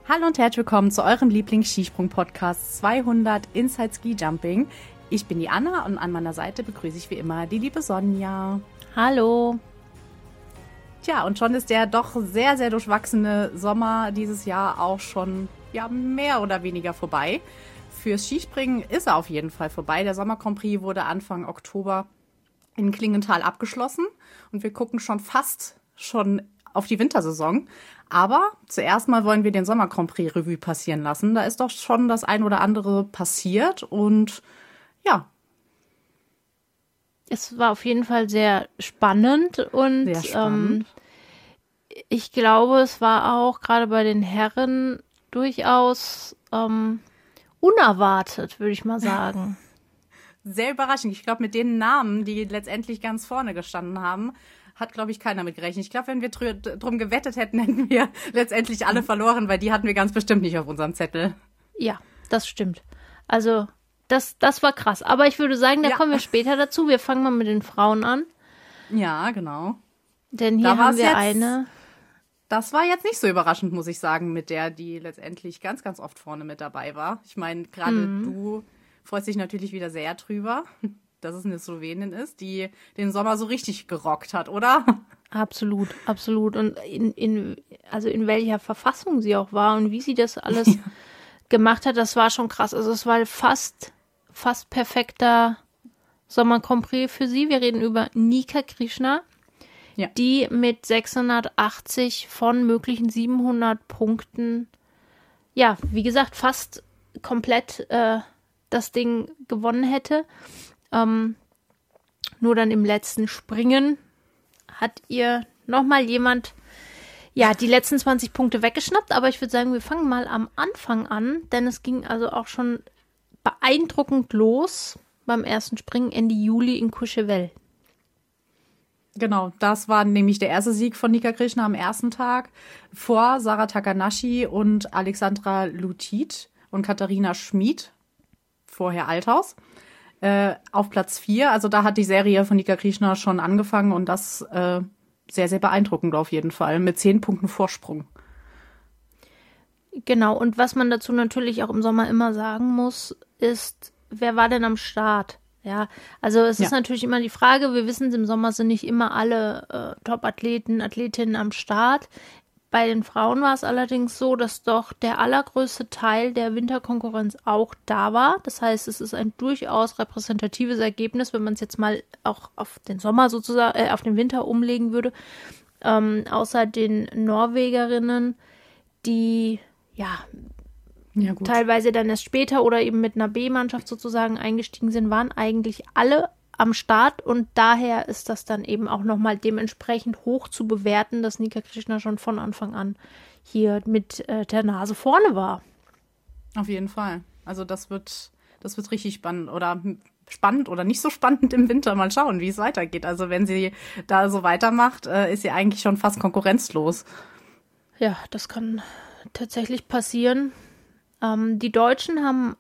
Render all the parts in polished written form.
Hallo und herzlich willkommen zu eurem Lieblings-Skisprung-Podcast 200 Inside Ski Jumping. Ich bin die Anna und an meiner Seite begrüße ich wie immer die liebe Sonja. Hallo. Tja, und schon ist der doch sehr, sehr durchwachsene Sommer dieses Jahr auch schon mehr oder weniger vorbei. Fürs Skispringen ist er auf jeden Fall vorbei. Der Sommer Grand Prix wurde Anfang Oktober in Klingenthal abgeschlossen und wir gucken fast auf die Wintersaison. Aber zuerst mal wollen wir den Sommer Grand Prix Revue passieren lassen. Da ist doch schon das ein oder andere passiert und ja. Es war auf jeden Fall sehr spannend und Sehr spannend. Ich glaube, es war auch gerade bei den Herren durchaus unerwartet, würde ich mal sagen. Sehr überraschend. Ich glaube, mit den Namen, die letztendlich ganz vorne gestanden haben, hat, glaube ich, keiner mit gerechnet. Ich glaube, wenn wir drum gewettet hätten, hätten wir letztendlich alle verloren, weil die hatten wir ganz bestimmt nicht auf unserem Zettel. Ja, das stimmt. Also, das war krass. Aber ich würde sagen, da kommen wir später dazu. Wir fangen mal mit den Frauen an. Ja, genau. Denn hier haben wir eine. Das war jetzt nicht so überraschend, muss ich sagen, mit der, die letztendlich ganz, ganz oft vorne mit dabei war. Ich meine, gerade du freust dich natürlich wieder sehr drüber, dass es eine Slowenin ist, die den Sommer so richtig gerockt hat, oder? Absolut, absolut. Und in welcher Verfassung sie auch war und wie sie das alles gemacht hat, das war schon krass. Also es war fast perfekter Sommer Grand Prix für sie. Wir reden über Nika Krishna, die mit 680 von möglichen 700 Punkten, wie gesagt, fast komplett das Ding gewonnen hätte. Nur dann im letzten Springen hat ihr nochmal jemand die letzten 20 Punkte weggeschnappt. Aber ich würde sagen, wir fangen mal am Anfang an, denn es ging also auch schon beeindruckend los beim ersten Springen Ende Juli in Courchevel. Genau, das war nämlich der erste Sieg von Nika Krishna am ersten Tag vor Sarah Takanashi und Alexandra Lutit und Katharina Schmid, vorher Althaus, auf Platz 4. Also da hat die Serie von Nika Krishna schon angefangen und das sehr, sehr beeindruckend auf jeden Fall, mit 10 Punkten Vorsprung. Genau, und was man dazu natürlich auch im Sommer immer sagen muss, ist, wer war denn am Start? Ja, also es ist natürlich immer die Frage, wir wissen, im Sommer sind nicht immer alle Top-Athleten, Athletinnen am Start. Bei den Frauen war es allerdings so, dass doch der allergrößte Teil der Winterkonkurrenz auch da war. Das heißt, es ist ein durchaus repräsentatives Ergebnis, wenn man es jetzt mal auch auf den Sommer sozusagen, auf den Winter umlegen würde. Außer den Norwegerinnen, die teilweise dann erst später oder eben mit einer B-Mannschaft sozusagen eingestiegen sind, waren eigentlich alle am Start und daher ist das dann eben auch nochmal dementsprechend hoch zu bewerten, dass Nika Krishna schon von Anfang an hier mit der Nase vorne war. Auf jeden Fall. Also das wird richtig spannend oder nicht so spannend im Winter. Mal schauen, wie es weitergeht. Also wenn sie da so weitermacht, ist sie eigentlich schon fast konkurrenzlos. Ja, das kann tatsächlich passieren. Die deutschen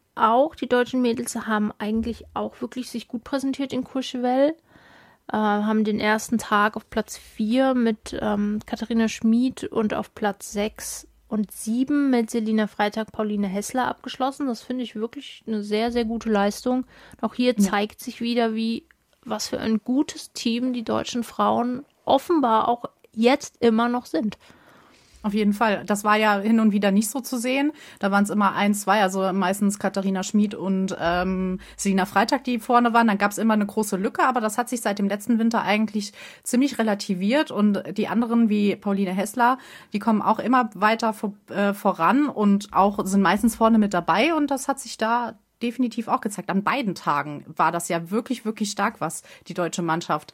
Mädels haben eigentlich auch wirklich sich gut präsentiert in Courchevel. Haben den ersten Tag auf Platz 4 mit Katharina Schmid und auf Platz 6 und 7 mit Selina Freitag, Pauline Hessler abgeschlossen. Das finde ich wirklich eine sehr, sehr gute Leistung. Auch hier zeigt sich wieder, was für ein gutes Team die deutschen Frauen offenbar auch jetzt immer noch sind. Auf jeden Fall. Das war ja hin und wieder nicht so zu sehen. Da waren es immer 1, 2, also meistens Katharina Schmid und Selina Freitag, die vorne waren. Dann gab es immer eine große Lücke, aber das hat sich seit dem letzten Winter eigentlich ziemlich relativiert. Und die anderen wie Pauline Hessler, die kommen auch immer weiter voran und auch sind meistens vorne mit dabei. Und das hat sich da definitiv auch gezeigt. An beiden Tagen war das ja wirklich, wirklich stark, was die deutsche Mannschaft.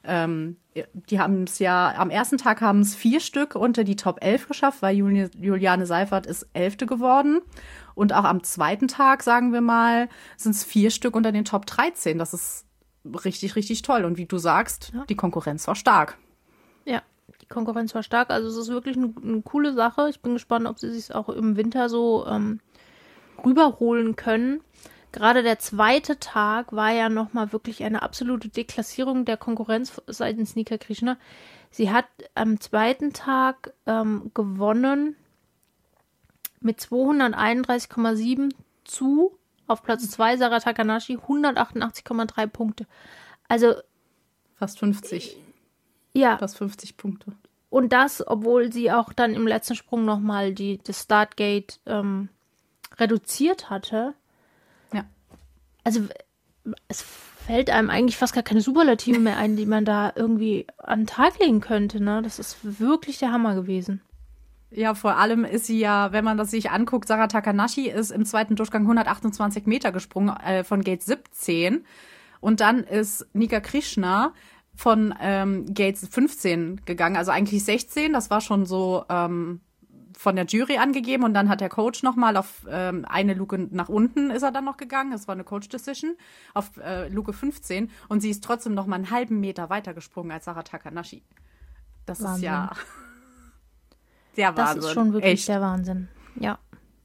Die haben es am ersten Tag haben es 4 Stück unter die Top 11 geschafft, weil Juliane Seifert ist 11. geworden. Und auch am zweiten Tag, sagen wir mal, sind es 4 Stück unter den Top 13. Das ist richtig, richtig toll. Und wie du sagst, die Konkurrenz war stark. Ja, die Konkurrenz war stark. Also es ist wirklich eine coole Sache. Ich bin gespannt, ob sie sich auch im Winter so rüberholen können. Gerade der zweite Tag war ja nochmal wirklich eine absolute Deklassierung der Konkurrenz seitens Nika Krishna. Sie hat am zweiten Tag gewonnen mit 231,7 zu. Auf Platz 2 Sarah Takanashi, 188,3 Punkte. Also fast 50. Ja. Fast 50 Punkte. Und das, obwohl sie auch dann im letzten Sprung nochmal das Startgate reduziert hatte. Ja. Also es fällt einem eigentlich fast gar keine Superlative mehr ein, die man da irgendwie an den Tag legen könnte. Ne? Das ist wirklich der Hammer gewesen. Ja, vor allem ist sie ja, wenn man das sich anguckt, Sarah Takanashi ist im zweiten Durchgang 128 Meter gesprungen von Gate 17. Und dann ist Nika Krishna von Gate 15 gegangen, also eigentlich 16. Das war schon so von der Jury angegeben. Und dann hat der Coach nochmal auf eine Luke nach unten ist er dann noch gegangen. Das war eine Coach-Decision auf Luke 15. Und sie ist trotzdem noch mal einen halben Meter weiter gesprungen als Sarah Takanashi. Das Wahnsinn. ist ja der Wahnsinn. Das ist schon wirklich echt der Wahnsinn. Ja.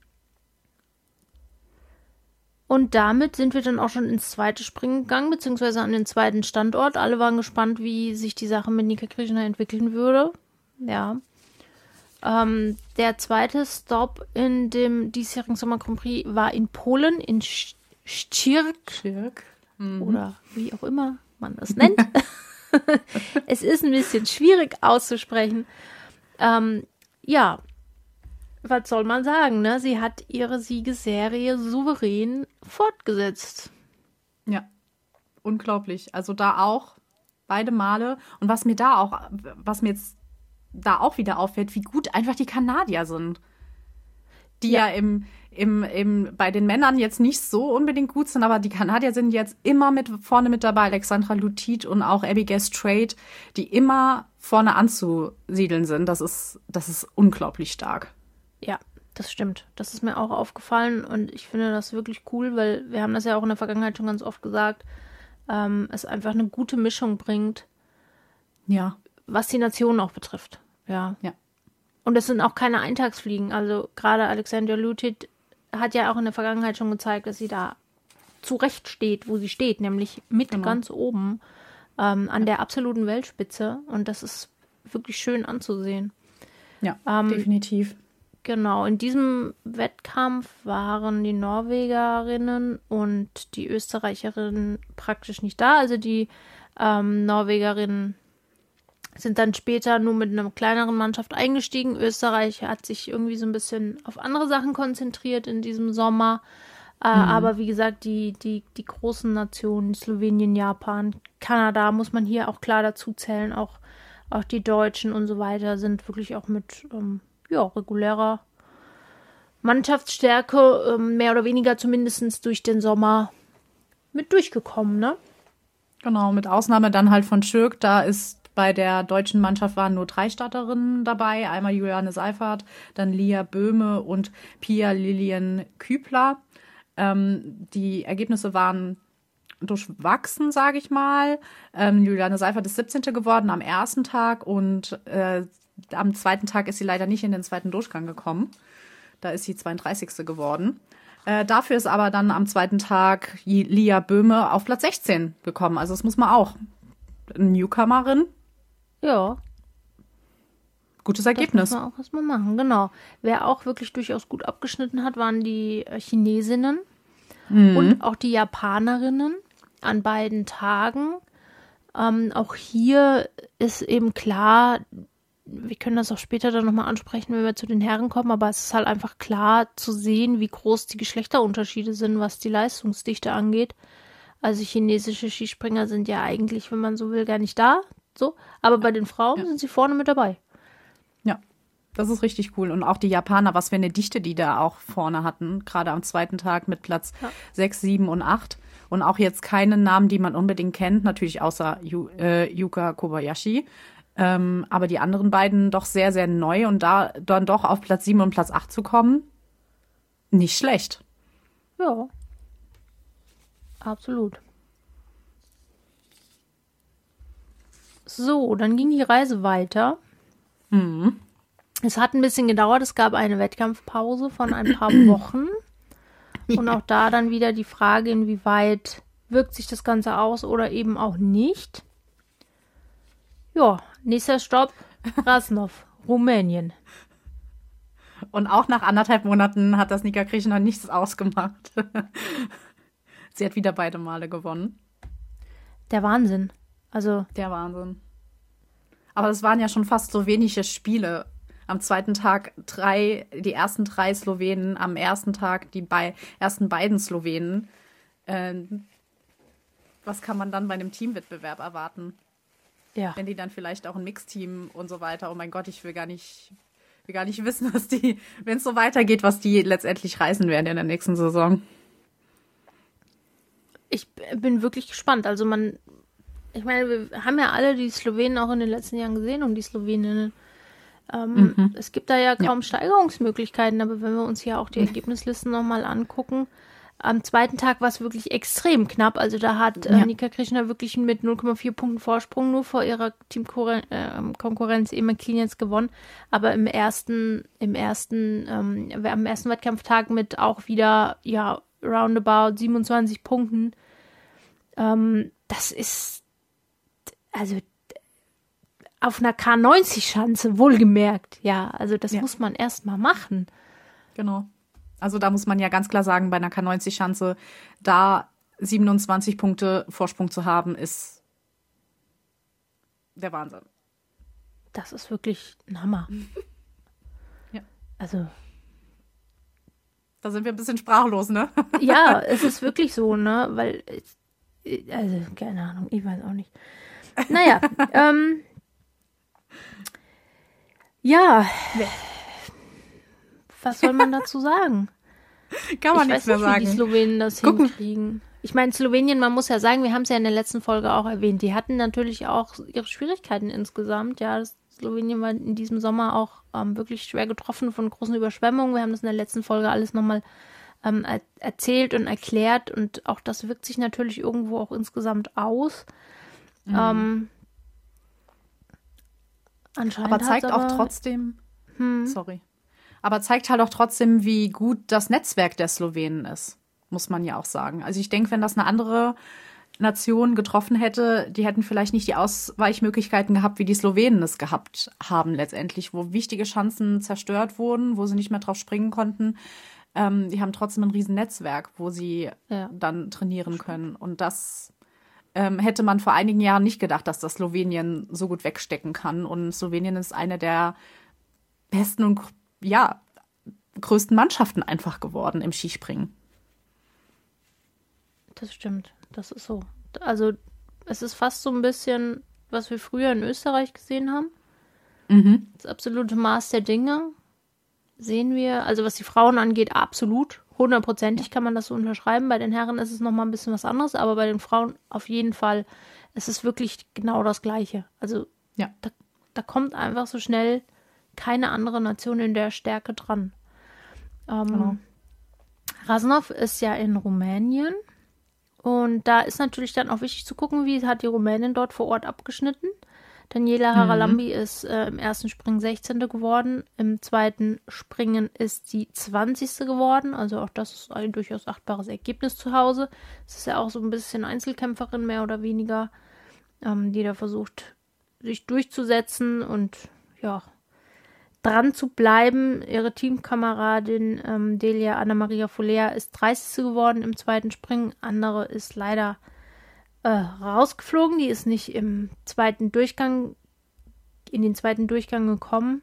Und damit sind wir dann auch schon ins zweite Springen gegangen, beziehungsweise an den zweiten Standort. Alle waren gespannt, wie sich die Sache mit Nika Krishna entwickeln würde. Ja. Der zweite Stop in dem diesjährigen Sommer Grand Prix war in Polen, in Szczyrk. Oder wie auch immer man das nennt. Es ist ein bisschen schwierig auszusprechen. Ja, was soll man sagen, ne? Sie hat ihre Siegesserie souverän fortgesetzt. Ja, unglaublich. Also da auch beide Male. Und was mir jetzt da auch wieder auffällt, wie gut einfach die Kanadier sind. Die ja bei den Männern jetzt nicht so unbedingt gut sind, aber die Kanadier sind jetzt immer vorne mit dabei. Alexandra Lutit und auch Abigail Strait, die immer vorne anzusiedeln sind. Das ist unglaublich stark. Ja, das stimmt. Das ist mir auch aufgefallen und ich finde das wirklich cool, weil wir haben das ja auch in der Vergangenheit schon ganz oft gesagt, es einfach eine gute Mischung bringt, ja, was die Nationen auch betrifft. Ja. Ja. Und es sind auch keine Eintagsfliegen. Also gerade Alexandra Lutit hat ja auch in der Vergangenheit schon gezeigt, dass sie da zurecht steht, wo sie steht, nämlich mit ganz oben an der absoluten Weltspitze. Und das ist wirklich schön anzusehen. Ja, definitiv. Genau, in diesem Wettkampf waren die Norwegerinnen und die Österreicherinnen praktisch nicht da. Also die Norwegerinnen sind dann später nur mit einer kleineren Mannschaft eingestiegen. Österreich hat sich irgendwie so ein bisschen auf andere Sachen konzentriert in diesem Sommer. Aber wie gesagt, die großen Nationen, Slowenien, Japan, Kanada, muss man hier auch klar dazu zählen. Auch die Deutschen und so weiter sind wirklich auch mit regulärer Mannschaftsstärke, mehr oder weniger zumindest durch den Sommer mit durchgekommen, ne? Genau, mit Ausnahme dann halt von Schürk, da ist bei der deutschen Mannschaft waren nur 3 Starterinnen dabei. Einmal Juliane Seifert, dann Lia Böhme und Pia Lilien Kübler. Die Ergebnisse waren durchwachsen, sage ich mal. Juliane Seifert ist 17. geworden am ersten Tag und am zweiten Tag ist sie leider nicht in den zweiten Durchgang gekommen. Da ist sie 32. geworden. Dafür ist aber dann am zweiten Tag Lia Böhme auf Platz 16 gekommen. Also das muss man auch. Eine Newcomerin. Ja. Gutes Ergebnis. Das muss man auch erstmal machen, genau. Wer auch wirklich durchaus gut abgeschnitten hat, waren die Chinesinnen und auch die Japanerinnen an beiden Tagen. Auch hier ist eben klar, wir können das auch später dann nochmal ansprechen, wenn wir zu den Herren kommen, aber es ist halt einfach klar zu sehen, wie groß die Geschlechterunterschiede sind, was die Leistungsdichte angeht. Also chinesische Skispringer sind ja eigentlich, wenn man so will, gar nicht da. So, aber bei den Frauen sind sie vorne mit dabei. Ja, das ist richtig cool. Und auch die Japaner, was für eine Dichte die da auch vorne hatten, gerade am zweiten Tag mit Platz 6, 7 und 8. Und auch jetzt keine Namen, die man unbedingt kennt, natürlich außer Yuka Kobayashi. Aber die anderen beiden doch sehr, sehr neu und da dann doch auf Platz 7 und Platz 8 zu kommen, nicht schlecht. Ja, absolut. So, dann ging die Reise weiter. Es hat ein bisschen gedauert. Es gab eine Wettkampfpause von ein paar Wochen. Und auch da dann wieder die Frage, inwieweit wirkt sich das Ganze aus oder eben auch nicht. Ja, nächster Stopp, Rasnov, Rumänien. Und auch nach 1,5 Monaten hat das Nika Krishna nichts ausgemacht. Sie hat wieder beide Male gewonnen. Der Wahnsinn. Also. Der Wahnsinn. Aber es waren ja schon fast slowenische Spiele. Am zweiten Tag die ersten 3 Slowenen, am ersten Tag die ersten beiden Slowenen. Was kann man dann bei einem Teamwettbewerb erwarten? Ja. Wenn die dann vielleicht auch ein Mixteam und so weiter. Oh mein Gott, ich will gar nicht wissen, wenn es so weitergeht, was die letztendlich reißen werden in der nächsten Saison. Ich bin wirklich gespannt. Also ich meine, wir haben ja alle die Slowenen auch in den letzten Jahren gesehen und die Sloweninnen. Es gibt da ja kaum Steigerungsmöglichkeiten, aber wenn wir uns hier auch die Ergebnislisten nochmal angucken, am zweiten Tag war es wirklich extrem knapp. Also da hat Nika Krishna wirklich mit 0,4 Punkten Vorsprung nur vor ihrer Teamkonkurrenz Emma Kliniec gewonnen. Aber am ersten Wettkampftag mit auch wieder, roundabout 27 Punkten. Das ist, also auf einer K90-Schanze, wohlgemerkt. Ja, also das muss man erst mal machen. Genau. Also da muss man ja ganz klar sagen, bei einer K90-Schanze, da 27 Punkte Vorsprung zu haben, ist der Wahnsinn. Das ist wirklich ein Hammer. Ja. Also. Da sind wir ein bisschen sprachlos, ne? Ja, es ist wirklich so, ne? Weil, also, keine Ahnung, ich weiß auch nicht. Naja, ja. Was soll man dazu sagen? Kann man nichts mehr sagen. Wie die Slowenen das hinkriegen. Ich meine, Slowenien, man muss ja sagen, wir haben es ja in der letzten Folge auch erwähnt, die hatten natürlich auch ihre Schwierigkeiten insgesamt. Ja, Slowenien war in diesem Sommer auch wirklich schwer getroffen von großen Überschwemmungen. Wir haben das in der letzten Folge alles nochmal erzählt und erklärt und auch das wirkt sich natürlich irgendwo auch insgesamt aus. Anscheinend aber zeigt auch trotzdem, aber zeigt halt auch trotzdem, wie gut das Netzwerk der Slowenen ist, muss man ja auch sagen. Also ich denke, wenn das eine andere Nation getroffen hätte, die hätten vielleicht nicht die Ausweichmöglichkeiten gehabt, wie die Slowenen es gehabt haben letztendlich, wo wichtige Chancen zerstört wurden, wo sie nicht mehr drauf springen konnten. Die haben trotzdem ein riesen Netzwerk, wo sie dann trainieren können. Und das hätte man vor einigen Jahren nicht gedacht, dass das Slowenien so gut wegstecken kann. Und Slowenien ist eine der besten und größten Mannschaften einfach geworden im Skispringen. Das stimmt, das ist so. Also es ist fast so ein bisschen, was wir früher in Österreich gesehen haben. Das absolute Maß der Dinge sehen wir, also was die Frauen angeht, absolut. 100%ig kann man das so unterschreiben. Bei den Herren ist es nochmal ein bisschen was anderes, aber bei den Frauen auf jeden Fall, es ist wirklich genau das Gleiche. Also da kommt einfach so schnell keine andere Nation in der Stärke dran. Genau. Rasnov ist ja in Rumänien und da ist natürlich dann auch wichtig zu gucken, wie hat die Rumänin dort vor Ort abgeschnitten. Daniela Haralambou ist im ersten Springen 16. geworden, im zweiten Springen ist sie 20. geworden, also auch das ist ein durchaus achtbares Ergebnis zu Hause. Es ist ja auch so ein bisschen Einzelkämpferin, mehr oder weniger, die da versucht, sich durchzusetzen und dran zu bleiben. Ihre Teamkameradin Delia Anna-Maria Folea ist 30. geworden im zweiten Springen. Andere ist leider rausgeflogen. Die ist nicht in den zweiten Durchgang gekommen.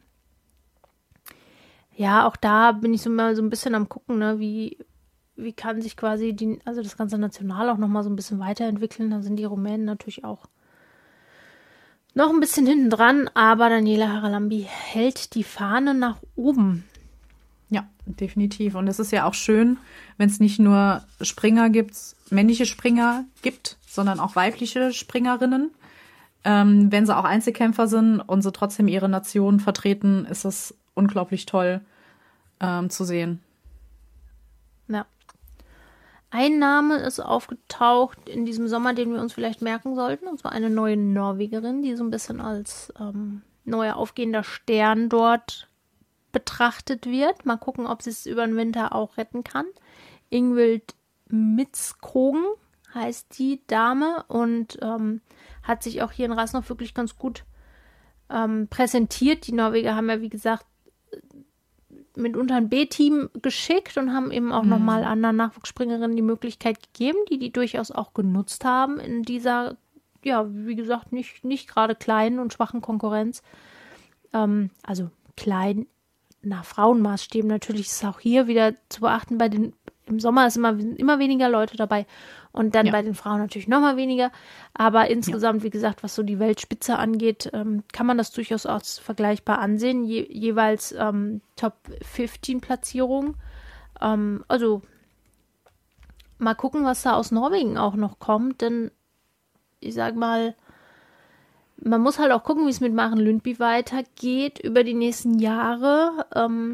Ja, auch da bin ich so mal so ein bisschen am gucken, ne, wie kann sich quasi das ganze National auch nochmal so ein bisschen weiterentwickeln. Da sind die Rumänen natürlich auch noch ein bisschen hinten dran, aber Daniela Haralambou hält die Fahne nach oben. Ja, definitiv. Und es ist ja auch schön, wenn es nicht nur männliche Springer gibt, sondern auch weibliche Springerinnen. Wenn sie auch Einzelkämpfer sind und sie trotzdem ihre Nation vertreten, ist das unglaublich toll zu sehen. Ja. Ein Name ist aufgetaucht in diesem Sommer, den wir uns vielleicht merken sollten, und zwar eine neue Norwegerin, die so ein bisschen als neuer aufgehender Stern dort betrachtet wird. Mal gucken, ob sie es über den Winter auch retten kann. Ingvild Midtskogen heißt die Dame und hat sich auch hier in Rasnov wirklich ganz gut präsentiert. Die Norweger haben ja, wie gesagt, mitunter ein B-Team geschickt und haben eben auch nochmal anderen Nachwuchsspringerinnen die Möglichkeit gegeben, die durchaus auch genutzt haben in dieser, ja, wie gesagt, nicht gerade kleinen und schwachen Konkurrenz. Also klein nach Frauenmaßstäben. Natürlich ist es auch hier wieder zu beachten, im Sommer ist immer weniger Leute dabei und dann bei den Frauen natürlich nochmal weniger. Aber insgesamt, wie gesagt, was so die Weltspitze angeht, kann man das durchaus auch vergleichbar ansehen. Jeweils Top 15 Platzierung. Also mal gucken, was da aus Norwegen auch noch kommt, denn ich sag mal, man muss halt auch gucken, wie es mit Maren Lundby weitergeht über die nächsten Jahre.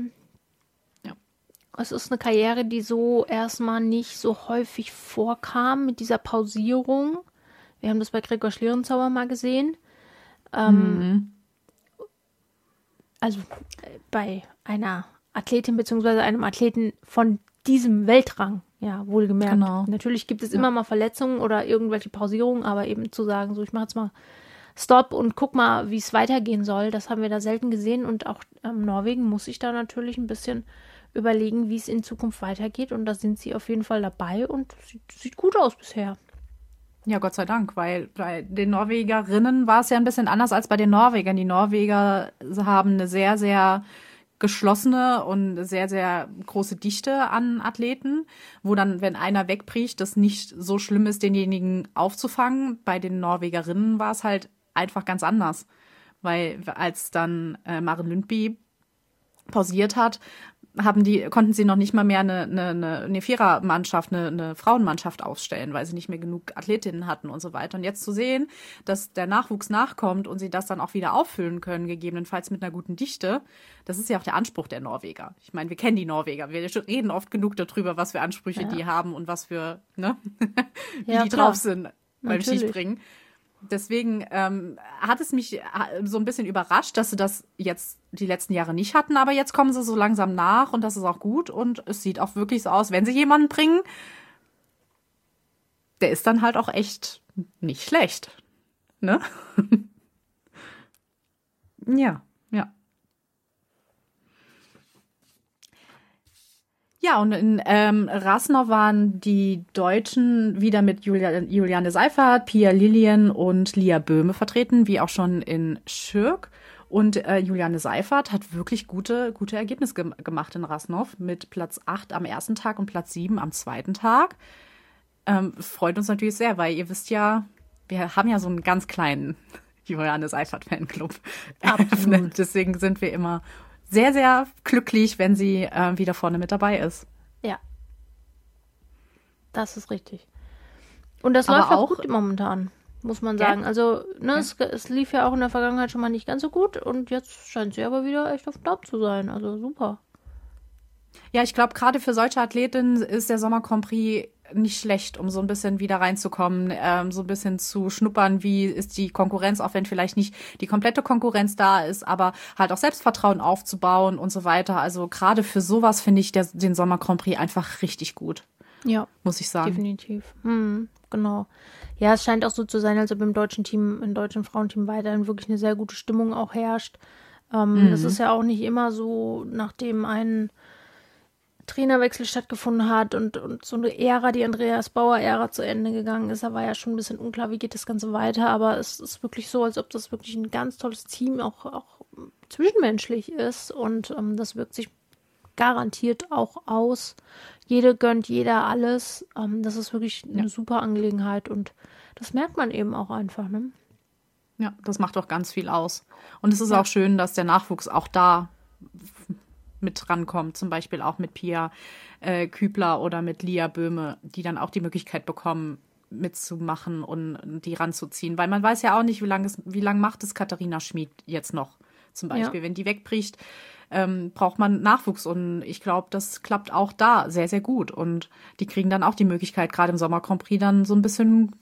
Es ist eine Karriere, die so erstmal nicht so häufig vorkam mit dieser Pausierung. Wir haben das bei Gregor Schlierenzauer mal gesehen. Also bei einer Athletin bzw. einem Athleten von diesem Weltrang, ja, wohlgemerkt. Genau. Natürlich gibt es immer mal Verletzungen oder irgendwelche Pausierungen, aber eben zu sagen, so ich mache jetzt mal Stopp und guck mal, wie es weitergehen soll, das haben wir da selten gesehen und auch Norwegen muss sich da natürlich ein bisschen überlegen, wie es in Zukunft weitergeht und da sind sie auf jeden Fall dabei und sieht gut aus bisher. Ja, Gott sei Dank, weil bei den Norwegerinnen war es ja ein bisschen anders als bei den Norwegern. Die Norweger haben eine sehr, sehr geschlossene und sehr, sehr große Dichte an Athleten, wo dann, wenn einer wegbricht, das nicht so schlimm ist, denjenigen aufzufangen. Bei den Norwegerinnen war es halt einfach ganz anders, weil als dann Maren Lundby pausiert hat, konnten sie noch nicht mal mehr eine Vierermannschaft, eine Frauenmannschaft aufstellen, weil sie nicht mehr genug Athletinnen hatten und so weiter. Und jetzt zu sehen, dass der Nachwuchs nachkommt und sie das dann auch wieder auffüllen können, gegebenenfalls mit einer guten Dichte, das ist ja auch der Anspruch der Norweger. Ich meine, wir kennen die Norweger, wir reden oft genug darüber, was für Ansprüche die haben und was für, ne, wie die drauf sind beim Skispringen. Deswegen hat es mich so ein bisschen überrascht, dass sie das jetzt die letzten Jahre nicht hatten, aber jetzt kommen sie so langsam nach und das ist auch gut und es sieht auch wirklich so aus, wenn sie jemanden bringen, der ist dann halt auch echt nicht schlecht, ne? Ja. Ja, und in Rasnov waren die Deutschen wieder mit Juliane Seiffert, Pia Lilien und Lia Böhme vertreten, wie auch schon in Schürg. Und Juliane Seiffert hat wirklich gute Ergebnisse gemacht in Rasnov mit Platz 8 am ersten Tag und Platz 7 am zweiten Tag. Freut uns natürlich sehr, weil ihr wisst ja, wir haben ja so einen ganz kleinen Juliane Seiffert-Fanclub. Absolut. Deswegen sind wir immer sehr, sehr glücklich, wenn sie wieder vorne mit dabei ist. Ja. Das ist richtig. Und das Aber läuft auch auch gut momentan, muss man sagen. Also, ne, es lief ja auch in der Vergangenheit schon mal nicht ganz so gut und jetzt scheint sie aber wieder echt auf dem Top zu sein. Also super. Ja, ich glaube, gerade für solche Athletinnen ist der Sommer Grand Prix nicht schlecht, um so ein bisschen wieder reinzukommen, so ein bisschen zu schnuppern, wie ist die Konkurrenz, auch wenn vielleicht nicht die komplette Konkurrenz da ist, aber halt auch Selbstvertrauen aufzubauen und so weiter. Also gerade für sowas finde ich den Sommer Grand Prix einfach richtig gut. Ja, muss ich sagen. Definitiv. Genau. Ja, es scheint auch so zu sein, als ob im deutschen Frauenteam weiterhin wirklich eine sehr gute Stimmung auch herrscht. Das ist ja auch nicht immer so, nachdem ein Trainerwechsel stattgefunden hat und so eine Ära, die Andreas Bauer-Ära zu Ende gegangen ist. Da war ja schon ein bisschen unklar, wie geht das Ganze weiter, aber es ist wirklich so, als ob das wirklich ein ganz tolles Team auch zwischenmenschlich ist und das wirkt sich garantiert auch aus. Jede gönnt jeder alles. Das ist wirklich eine super Angelegenheit und das merkt man eben auch einfach, ne? Ja, das macht auch ganz viel aus. Und es ist auch schön, dass der Nachwuchs auch da mit rankommt, zum Beispiel auch mit Pia Kübler oder mit Lia Böhme, die dann auch die Möglichkeit bekommen, mitzumachen und die ranzuziehen. Weil man weiß ja auch nicht, wie lang macht es Katharina Schmid jetzt noch, zum Beispiel. Ja. Wenn die wegbricht, braucht man Nachwuchs und ich glaube, das klappt auch da sehr, sehr gut. Und die kriegen dann auch die Möglichkeit, gerade im Sommer Grand Prix dann so ein bisschen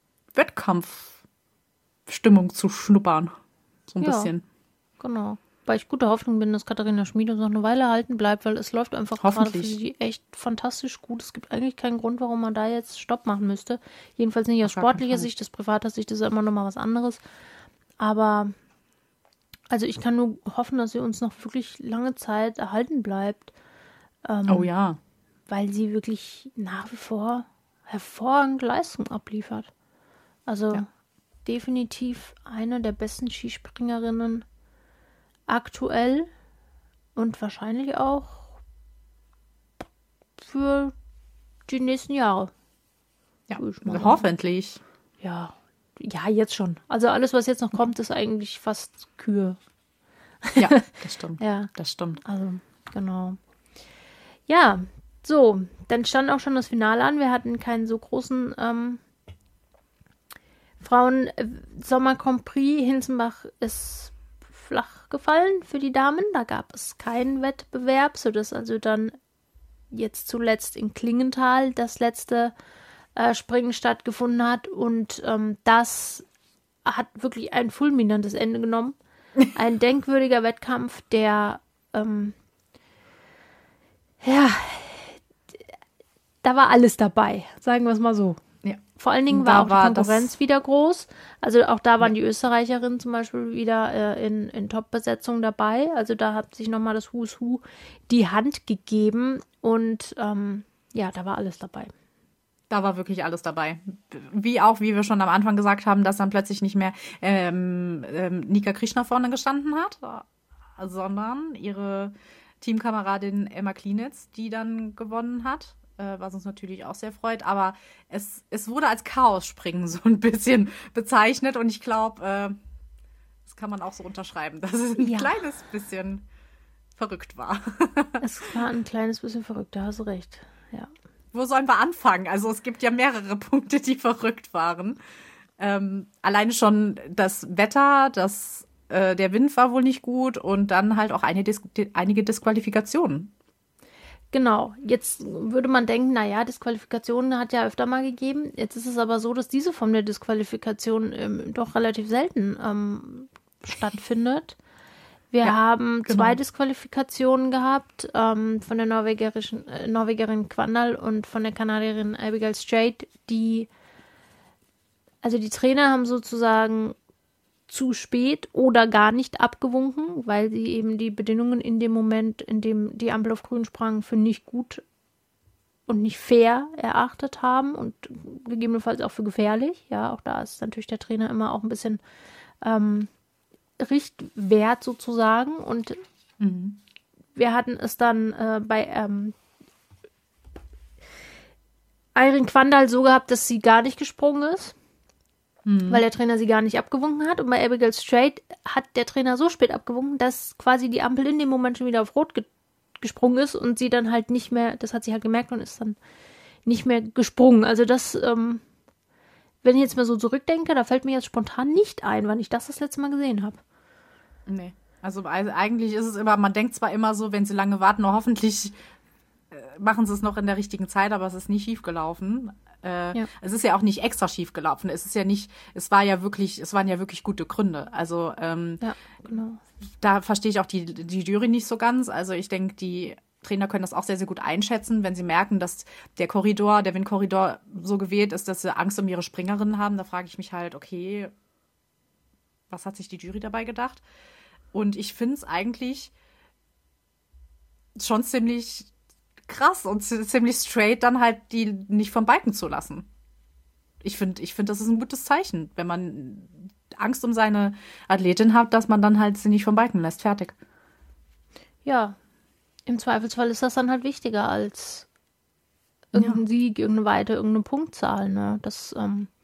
Wettkampfstimmung zu schnuppern. So ein bisschen. Genau. Weil ich guter Hoffnung bin, dass Katharina Schmid uns noch eine Weile halten bleibt, weil es läuft einfach gerade für sie echt fantastisch gut. Es gibt eigentlich keinen Grund, warum man da jetzt Stopp machen müsste. Jedenfalls nicht aus sportlicher Sicht, aus privater Sicht ist ja immer noch mal was anderes. Aber Also ich kann nur hoffen, dass sie uns noch wirklich lange Zeit erhalten bleibt. Oh ja. Weil sie wirklich nach wie vor hervorragende Leistung abliefert. Also definitiv eine der besten Skispringerinnen aktuell und wahrscheinlich auch für die nächsten Jahre. Ja, hoffentlich. Ja, jetzt schon. Also alles, was jetzt noch kommt, ist eigentlich fast Kühe. Ja, das stimmt. Ja, das stimmt. Also, genau. Ja, so, dann stand auch schon das Finale an. Wir hatten keinen so großen Frauen-Sommer-Grand Prix. Hinzenbach ist flach gefallen für die Damen. Da gab es keinen Wettbewerb, sodass also dann jetzt zuletzt in Klingenthal das letzte Springen stattgefunden hat. Und das hat wirklich ein fulminantes Ende genommen. Ein denkwürdiger Wettkampf, der da war alles dabei, sagen wir es mal so. Ja. Vor allen Dingen war auch die Konkurrenz wieder groß. Also auch da waren die Österreicherinnen zum Beispiel wieder in Top-Besetzung dabei. Also da hat sich nochmal das Who's Who die Hand gegeben. Und da war alles dabei. Da war wirklich alles dabei. Wie wir schon am Anfang gesagt haben, dass dann plötzlich nicht mehr Nika Krishna vorne gestanden hat, sondern ihre Teamkameradin Emma Klinitz, die dann gewonnen hat, was uns natürlich auch sehr freut. Aber es wurde als Chaos-Springen so ein bisschen bezeichnet und ich glaube, das kann man auch so unterschreiben, dass es ein kleines bisschen verrückt war. Es war ein kleines bisschen verrückt, da hast du recht, ja. Wo sollen wir anfangen? Also es gibt ja mehrere Punkte, die verrückt waren. Alleine schon das Wetter, der Wind war wohl nicht gut und dann halt auch einige Disqualifikationen. Genau, jetzt würde man denken, naja, Disqualifikationen hat ja öfter mal gegeben. Jetzt ist es aber so, dass diese Form der Disqualifikation doch relativ selten stattfindet. Wir haben 2 Disqualifikationen gehabt, von der Norwegerin Kvandal und von der Kanadierin Abigail Strait, die Trainer haben sozusagen zu spät oder gar nicht abgewunken, weil sie eben die Bedingungen in dem Moment, in dem die Ampel auf grün sprang, für nicht gut und nicht fair erachtet haben und gegebenenfalls auch für gefährlich. Ja, auch da ist natürlich der Trainer immer auch ein bisschen Richtwert sozusagen. Und wir hatten es dann bei Eirin Kvandal so gehabt, dass sie gar nicht gesprungen ist, weil der Trainer sie gar nicht abgewunken hat. Und bei Abigail Strait hat der Trainer so spät abgewunken, dass quasi die Ampel in dem Moment schon wieder auf Rot gesprungen ist und sie dann halt nicht mehr, das hat sie halt gemerkt und ist dann nicht mehr gesprungen. Also das, wenn ich jetzt mal so zurückdenke, da fällt mir jetzt spontan nicht ein, wann ich das letzte Mal gesehen habe. Nee, also eigentlich ist es immer, man denkt zwar immer so, wenn sie lange warten, oh, hoffentlich machen sie es noch in der richtigen Zeit, aber es ist nicht schief gelaufen. Es ist ja auch nicht extra schief gelaufen. Es waren ja wirklich gute Gründe. Also genau. Da verstehe ich auch die Jury nicht so ganz. Also ich denke, die Trainer können das auch sehr, sehr gut einschätzen, wenn sie merken, dass der Windkorridor so gewählt ist, dass sie Angst um ihre Springerinnen haben. Da frage ich mich halt, okay, was hat sich die Jury dabei gedacht? Und ich finde es eigentlich schon ziemlich krass und ziemlich straight, dann halt die nicht vom Balken zu lassen. Ich finde, das ist ein gutes Zeichen, wenn man Angst um seine Athletin hat, dass man dann halt sie nicht vom Balken lässt. Fertig. Ja, im Zweifelsfall ist das dann halt wichtiger als irgendein Sieg, irgendeine Weite, irgendeine Punktzahl. Ne? Das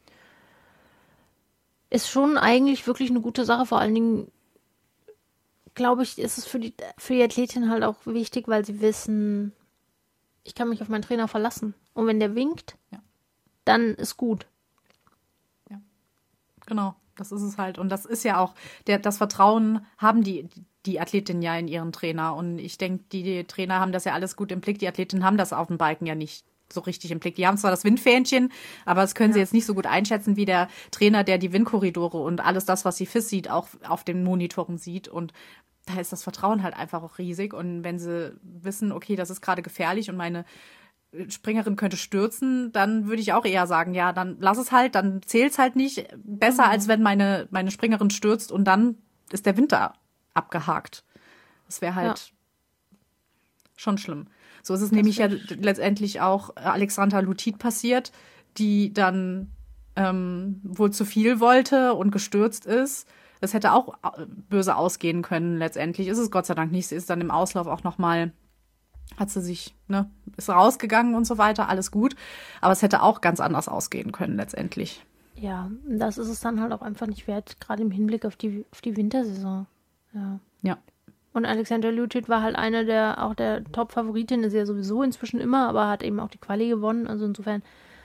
ist schon eigentlich wirklich eine gute Sache. Vor allen Dingen, glaube ich, ist es für die Athletin halt auch wichtig, weil sie wissen, ich kann mich auf meinen Trainer verlassen. Und wenn der winkt, dann ist gut. Ja, genau. Das ist es halt. Und das ist ja auch, das Vertrauen haben die Athletinnen ja in ihren Trainer. Und ich denke, die Trainer haben das ja alles gut im Blick. Die Athletinnen haben das auf dem Balken ja nicht so richtig im Blick. Die haben zwar das Windfähnchen, aber das können sie jetzt nicht so gut einschätzen wie der Trainer, der die Windkorridore und alles das, was die FIS sieht, auch auf den Monitoren sieht. Und da ist das Vertrauen halt einfach auch riesig. Und wenn sie wissen, okay, das ist gerade gefährlich und meine Springerin könnte stürzen, dann würde ich auch eher sagen, ja, dann lass es halt, dann zählt's halt nicht. Besser, als wenn meine Springerin stürzt und dann ist der Wind da. abgehakt. Das wäre halt schon schlimm. So ist es nämlich ja letztendlich auch Alexandra Lutit passiert, die dann wohl zu viel wollte und gestürzt ist. Das hätte auch böse ausgehen können letztendlich. Ist es Gott sei Dank nicht. Sie ist dann im Auslauf auch nochmal, hat sie sich, ist rausgegangen und so weiter, alles gut. Aber es hätte auch ganz anders ausgehen können letztendlich. Ja, das ist es dann halt auch einfach nicht wert, gerade im Hinblick auf die Wintersaison. Ja. Und Alexandra Lutit war halt eine der Top-Favoritinnen, ist ja sowieso inzwischen immer, aber hat eben auch die Quali gewonnen. Also insofern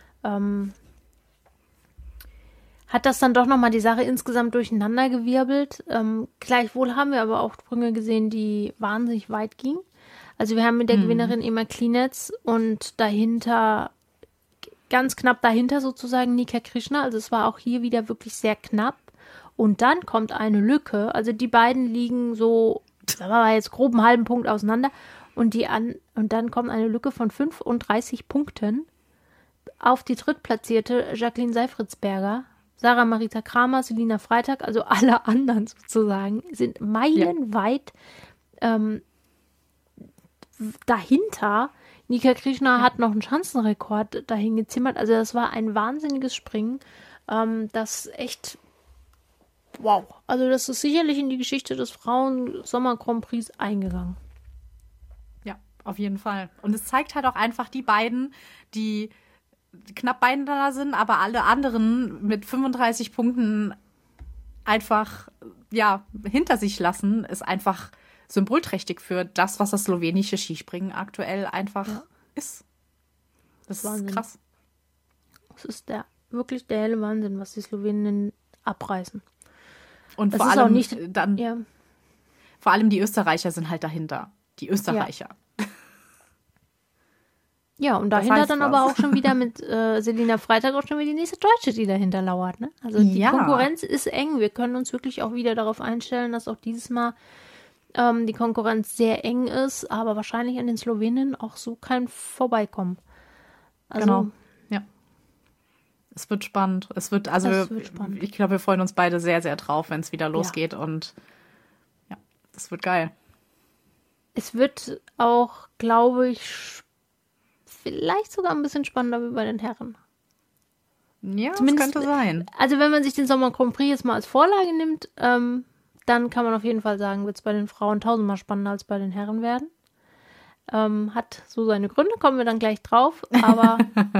hat das dann doch nochmal die Sache insgesamt durcheinandergewirbelt. Gleichwohl haben wir aber auch Sprünge gesehen, die wahnsinnig weit gingen. Also wir haben mit der Gewinnerin Emma Klinetz und dahinter, ganz knapp dahinter sozusagen, Nika Krishna. Also es war auch hier wieder wirklich sehr knapp. Und dann kommt eine Lücke. Also die beiden liegen so, sagen wir mal jetzt grob einen halben Punkt auseinander. Und dann kommt eine Lücke von 35 Punkten auf die drittplatzierte Jacqueline Seifritzberger. Sarah Marita Kramer, Selina Freitag, also alle anderen sozusagen, sind meilenweit dahinter. Nika Krishna hat noch einen Schanzenrekord dahin gezimmert. Also das war ein wahnsinniges Springen. Das echt, wow. Also das ist sicherlich in die Geschichte des Frauen-Sommer-Grand Prix eingegangen. Ja, auf jeden Fall. Und es zeigt halt auch einfach die beiden, die knapp beieinander sind, aber alle anderen mit 35 Punkten einfach, hinter sich lassen, ist einfach symbolträchtig für das, was das slowenische Skispringen aktuell einfach ist. Das ist krass. Das ist wirklich der helle Wahnsinn, was die Slowenen abreißen. Und vor allem die Österreicher sind halt dahinter. Die Österreicher. Ja, und dahinter dann aber auch schon wieder mit Selina Freitag auch schon wieder die nächste Deutsche, die dahinter lauert. Ne? Also die Konkurrenz ist eng. Wir können uns wirklich auch wieder darauf einstellen, dass auch dieses Mal die Konkurrenz sehr eng ist, aber wahrscheinlich an den Slowenen auch so kein Vorbeikommen. Also, genau, ja. Es wird spannend. Es wird spannend. Ich glaube, wir freuen uns beide sehr, sehr drauf, wenn es wieder losgeht und das wird geil. Es wird auch, glaube ich, vielleicht sogar ein bisschen spannender wie bei den Herren. Ja, zumindest, das könnte sein. Also wenn man sich den Sommer Grand Prix jetzt mal als Vorlage nimmt, dann kann man auf jeden Fall sagen, wird es bei den Frauen tausendmal spannender als bei den Herren werden. Hat so seine Gründe, kommen wir dann gleich drauf, aber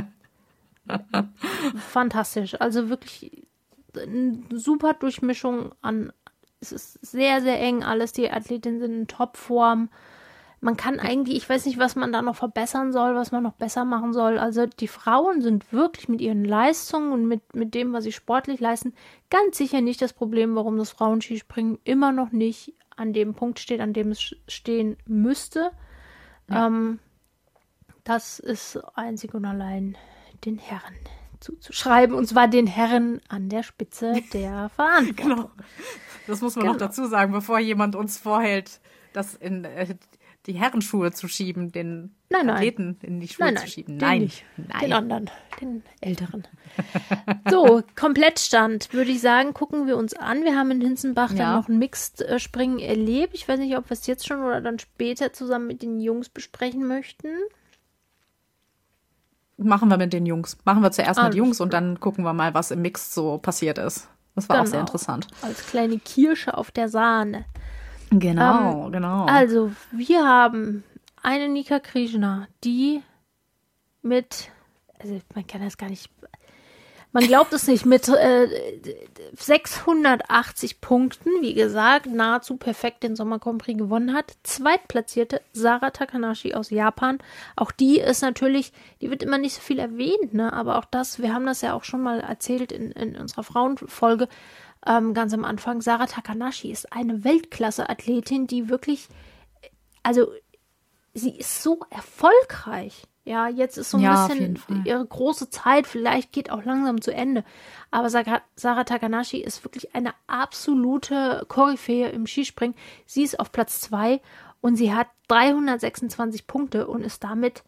fantastisch. Also wirklich eine super Durchmischung an, es ist sehr, sehr eng alles, die Athletinnen sind in Topform. Man kann eigentlich, ich weiß nicht, was man da noch verbessern soll, was man noch besser machen soll. Also die Frauen sind wirklich mit ihren Leistungen und mit dem, was sie sportlich leisten, ganz sicher nicht das Problem, warum das Frauenskispringen immer noch nicht an dem Punkt steht, an dem es stehen müsste. Ja. Das ist einzig und allein den Herren zuzuschreiben. Und zwar den Herren an der Spitze der Verantwortung. Genau. Das muss man noch dazu sagen, bevor jemand uns vorhält, das in die Herrenschuhe zu schieben, den Athleten in die Schuhe zu schieben. Nein, den anderen, den älteren. So, Komplettstand, würde ich sagen, gucken wir uns an. Wir haben in Hinzenbach dann noch ein Mixed-Springen erlebt. Ich weiß nicht, ob wir es jetzt schon oder dann später zusammen mit den Jungs besprechen möchten. Machen wir mit den Jungs. Machen wir zuerst mit Jungs und dann gucken wir mal, was im Mixed so passiert ist. Das war auch sehr interessant. Als kleine Kirsche auf der Sahne. Genau. Also, wir haben eine Nika Krishna, die man kann das gar nicht, man glaubt es nicht, mit 680 Punkten, wie gesagt, nahezu perfekt den Sommer Grand Prix gewonnen hat. Zweitplatzierte Sara Takanashi aus Japan. Auch die ist natürlich, die wird immer nicht so viel erwähnt, ne? Aber auch das, wir haben das ja auch schon mal erzählt in unserer Frauenfolge, ganz am Anfang. Sara Takanashi ist eine Weltklasse-Athletin, die wirklich, also sie ist so erfolgreich. Ja, jetzt ist so ein bisschen ihre große Zeit, vielleicht geht auch langsam zu Ende. Aber Sara Takanashi ist wirklich eine absolute Koryphäe im Skispringen. Sie ist auf Platz 2 und sie hat 326 Punkte und ist damit,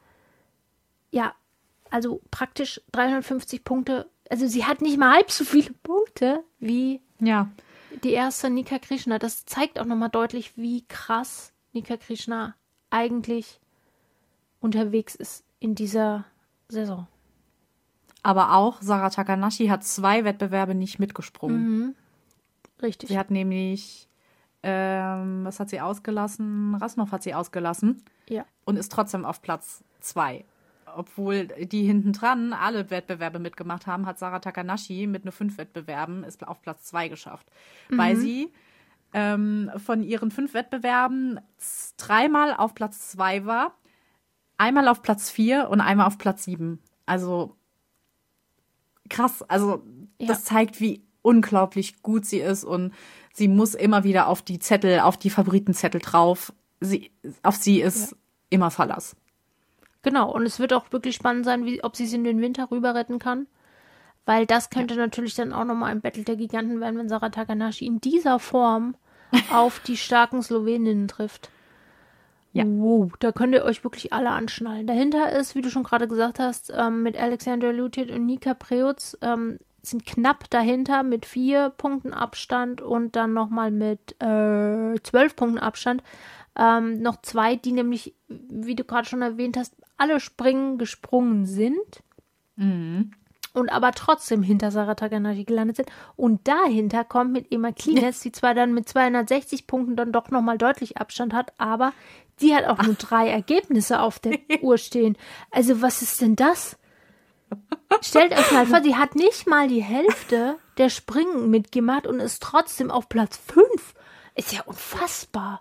also praktisch 350 Punkte. Also sie hat nicht mal halb so viele Punkte wie die erste Nika Krishna. Das zeigt auch nochmal deutlich, wie krass Nika Krishna eigentlich unterwegs ist in dieser Saison. Aber auch Sarah Takanashi hat 2 Wettbewerbe nicht mitgesprungen. Richtig. Sie hat nämlich, was hat sie ausgelassen? Rasnov hat sie ausgelassen. Ja. Und ist trotzdem auf Platz 2. Obwohl die hinten dran alle Wettbewerbe mitgemacht haben, hat Sarah Takanashi mit nur 5 Wettbewerben ist auf Platz 2 geschafft. Weil sie von ihren 5 Wettbewerben 3-mal auf Platz 2 war, einmal auf Platz 4 und einmal auf Platz 7. Also krass. Also das zeigt, wie unglaublich gut sie ist und sie muss immer wieder auf die Zettel, auf die Favoritenzettel drauf. Auf sie ist immer Verlass. Genau, und es wird auch wirklich spannend sein, ob sie es in den Winter rüber retten kann. Weil das könnte natürlich dann auch nochmal ein Battle der Giganten werden, wenn Sarah Takanashi in dieser Form auf die starken Sloweninnen trifft. Ja. Wow, da könnt ihr euch wirklich alle anschnallen. Dahinter ist, wie du schon gerade gesagt hast, mit Alexander Lutit und Nika Preutz sind knapp dahinter mit 4 Punkten Abstand und dann nochmal mit 12 Punkten Abstand. Noch 2, die nämlich, wie du gerade schon erwähnt hast, alle gesprungen sind und aber trotzdem hinter Sarah Takanashi gelandet sind. Und dahinter kommt mit Emma Klinetz, die zwar dann mit 260 Punkten dann doch nochmal deutlich Abstand hat, aber die hat auch nur 3 Ergebnisse auf der Uhr stehen. Also was ist denn das? Stellt euch mal vor, sie hat nicht mal die Hälfte der Springen mitgemacht und ist trotzdem auf Platz 5. Ist ja unfassbar.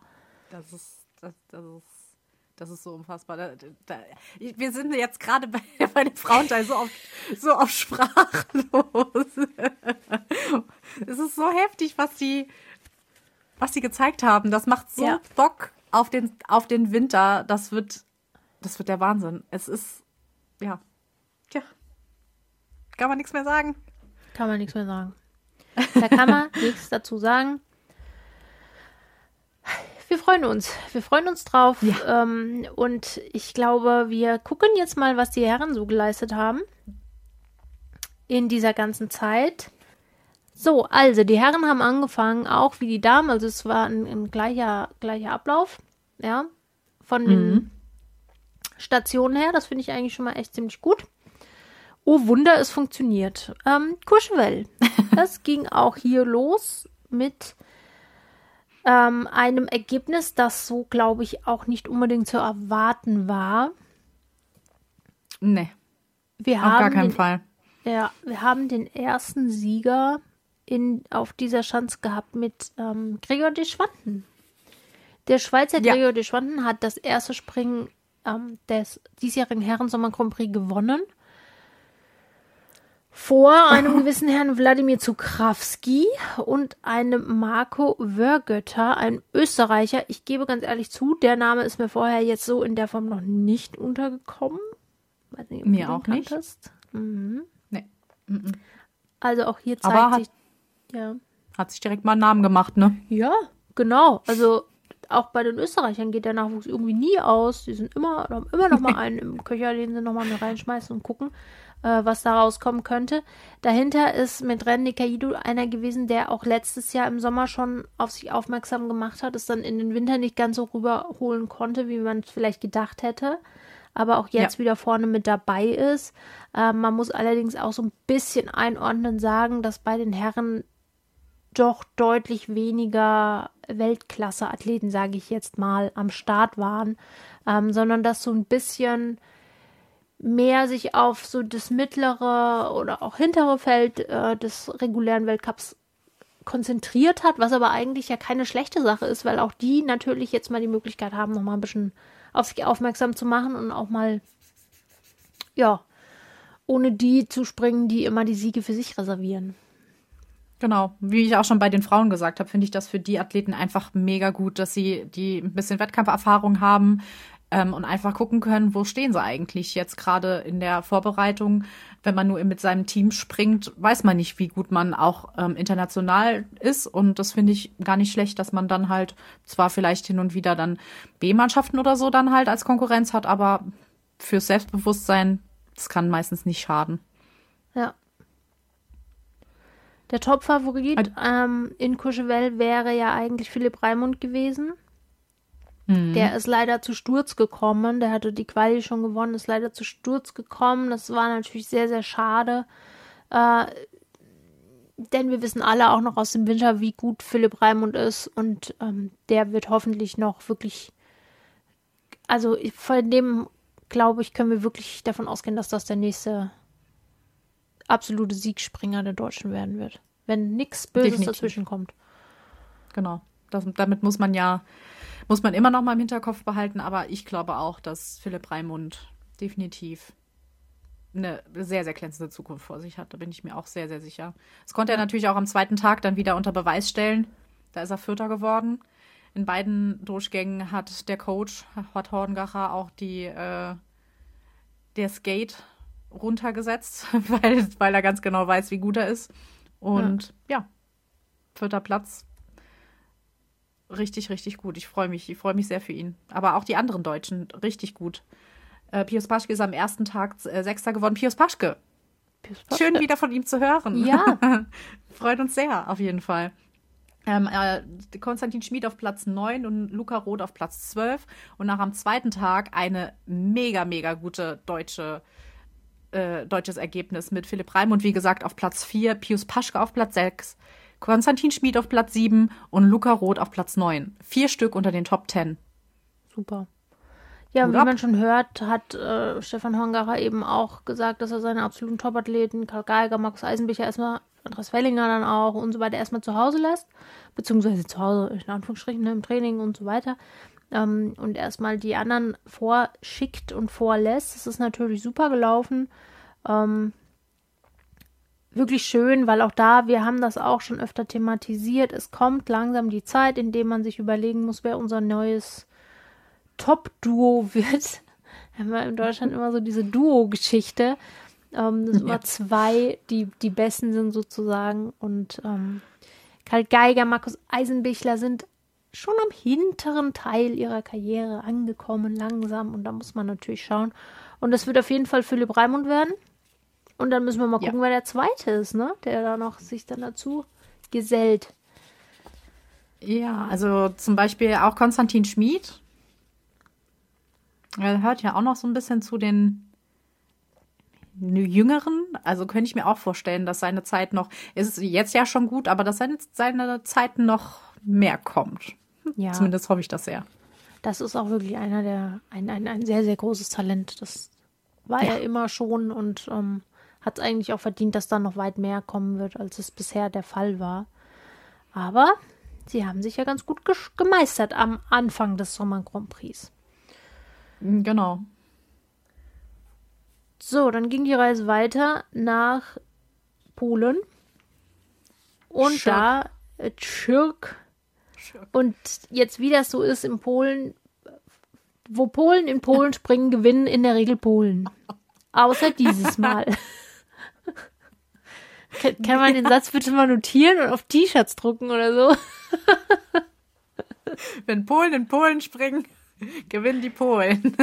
Das ist so unfassbar. Wir sind jetzt gerade bei dem Frauenteil so auf sprachlos. Es ist so heftig, was sie gezeigt haben. Das macht so Bock auf den Winter. Das wird der Wahnsinn. Es ist, kann man nichts mehr sagen. Kann man nichts mehr sagen. Da kann man nichts dazu sagen. Wir freuen uns drauf. Ja. Und ich glaube, wir gucken jetzt mal, was die Herren so geleistet haben in dieser ganzen Zeit. So, also die Herren haben angefangen, auch wie die Damen, also es war ein gleicher Ablauf, ja, von den Stationen her. Das finde ich eigentlich schon mal echt ziemlich gut. Oh Wunder, es funktioniert. Courchevel, das ging auch hier los mit einem Ergebnis, das so, glaube ich, auch nicht unbedingt zu erwarten war. Nee, auf gar keinen Fall. Ja, wir haben den ersten Sieger auf dieser Schanze gehabt mit Gregor Deschwanden. Der Schweizer Gregor Deschwanden hat das erste Springen des diesjährigen Herren-Sommer Grand Prix gewonnen. Vor einem gewissen Herrn Wladimir Cukrawski und einem Marco Wörgötter, ein Österreicher. Ich gebe ganz ehrlich zu, der Name ist mir vorher jetzt so in der Form noch nicht untergekommen. Weiß nicht, ob mir auch nicht. Nee. Also auch hier zeigt sich... Hat sich direkt mal einen Namen gemacht, ne? Ja, genau. Also auch bei den Österreichern geht der Nachwuchs irgendwie nie aus. Die sind haben immer noch mal einen im Köcher, den sie noch mal mit reinschmeißen und gucken, was da rauskommen könnte. Dahinter ist mit Ren Nikaido einer gewesen, der auch letztes Jahr im Sommer schon auf sich aufmerksam gemacht hat, es dann in den Winter nicht ganz so rüberholen konnte, wie man es vielleicht gedacht hätte, aber auch jetzt wieder vorne mit dabei ist. Man muss allerdings auch so ein bisschen einordnen sagen, dass bei den Herren doch deutlich weniger Weltklasse-Athleten, sage ich jetzt mal, am Start waren, sondern dass so ein bisschen mehr sich auf so das mittlere oder auch hintere Feld des regulären Weltcups konzentriert hat, was aber eigentlich ja keine schlechte Sache ist, weil auch die natürlich jetzt mal die Möglichkeit haben, nochmal ein bisschen auf sich aufmerksam zu machen und auch mal, ohne die zu springen, die immer die Siege für sich reservieren. Genau, wie ich auch schon bei den Frauen gesagt habe, finde ich das für die Athleten einfach mega gut, dass die ein bisschen Wettkampferfahrung haben und einfach gucken können, wo stehen sie eigentlich jetzt gerade in der Vorbereitung. Wenn man nur mit seinem Team springt, weiß man nicht, wie gut man auch international ist. Und das finde ich gar nicht schlecht, dass man dann halt zwar vielleicht hin und wieder dann B-Mannschaften oder so dann halt als Konkurrenz hat, aber fürs Selbstbewusstsein, das kann meistens nicht schaden. Ja. Der Top-Favorit in Courchevel wäre ja eigentlich Philipp Raimund gewesen. Der ist leider zu Sturz gekommen. Der hatte die Quali schon gewonnen, ist leider zu Sturz gekommen. Das war natürlich sehr, sehr schade. Denn wir wissen alle auch noch aus dem Winter, wie gut Philipp Raimund ist. Und der wird hoffentlich noch wirklich, also von dem, glaube ich, können wir wirklich davon ausgehen, dass das der nächste absolute Siegspringer der Deutschen werden wird. Wenn nichts Böses dazwischen kommt. Genau. Damit muss man immer noch mal im Hinterkopf behalten, aber ich glaube auch, dass Philipp Raimund definitiv eine sehr, sehr glänzende Zukunft vor sich hat. Da bin ich mir auch sehr, sehr sicher. Das konnte er natürlich auch am zweiten Tag dann wieder unter Beweis stellen. Da ist er Vierter geworden. In beiden Durchgängen hat der Coach, Hort Horngacher, auch der Skate runtergesetzt, weil er ganz genau weiß, wie gut er ist. Und ja, 4. Platz. Richtig, richtig gut. Ich freue mich sehr für ihn. Aber auch die anderen Deutschen, richtig gut. Pius Paschke ist am ersten Tag 6. geworden. Pius Paschke. Schön wieder von ihm zu hören. Ja. Freut uns sehr, auf jeden Fall. Konstantin Schmid auf Platz 9 und Luca Roth auf Platz 12. Und nach am zweiten Tag eine mega, mega gute deutsches Ergebnis mit Philipp Raimund, wie gesagt, auf Platz 4, Pius Paschke auf Platz 6, Konstantin Schmid auf Platz 7 und Luca Roth auf Platz 9. 4 Stück unter den Top 10. Super. Ja, wie man schon hört, hat Stefan Hongacher eben auch gesagt, dass er seine absoluten Top-Athleten, Karl Geiger, Markus Eisenbichler erstmal, Andreas Wellinger dann auch und so weiter erstmal zu Hause lässt, beziehungsweise zu Hause in Anführungsstrichen, im Training und so weiter, und erstmal die anderen vorschickt und vorlässt. Das ist natürlich super gelaufen. Wirklich schön, weil auch da, wir haben das auch schon öfter thematisiert, es kommt langsam die Zeit, in der man sich überlegen muss, wer unser neues Top-Duo wird. Wir haben ja in Deutschland immer so diese Duo-Geschichte. Das sind immer zwei, die Besten sind sozusagen. Und Karl Geiger, Markus Eisenbichler sind schon am hinteren Teil ihrer Karriere angekommen, langsam. Und da muss man natürlich schauen. Und das wird auf jeden Fall Philipp Raimund werden. Und dann müssen wir mal gucken, wer der Zweite ist, ne? Der da noch sich dann dazu gesellt. Ja, also zum Beispiel auch Konstantin Schmid. Er hört ja auch noch so ein bisschen zu den Jüngeren. Also könnte ich mir auch vorstellen, dass seine Zeit noch, ist jetzt ja schon gut, aber dass seine Zeit noch mehr kommt. Ja. Zumindest hoffe ich das sehr. Das ist auch wirklich ein sehr, sehr großes Talent. Das war er immer schon und hat es eigentlich auch verdient, dass da noch weit mehr kommen wird, als es bisher der Fall war. Aber sie haben sich ja ganz gut gemeistert am Anfang des Sommer Grand Prix. Genau. So, dann ging die Reise weiter nach Polen. Und Schirk. da Schirk. Und jetzt, wie das so ist in Polen, wo Polen in Polen springen, gewinnen in der Regel Polen. Außer dieses Mal. Kann man den Satz bitte mal notieren und auf T-Shirts drucken oder so? Wenn Polen in Polen springen, gewinnen die Polen.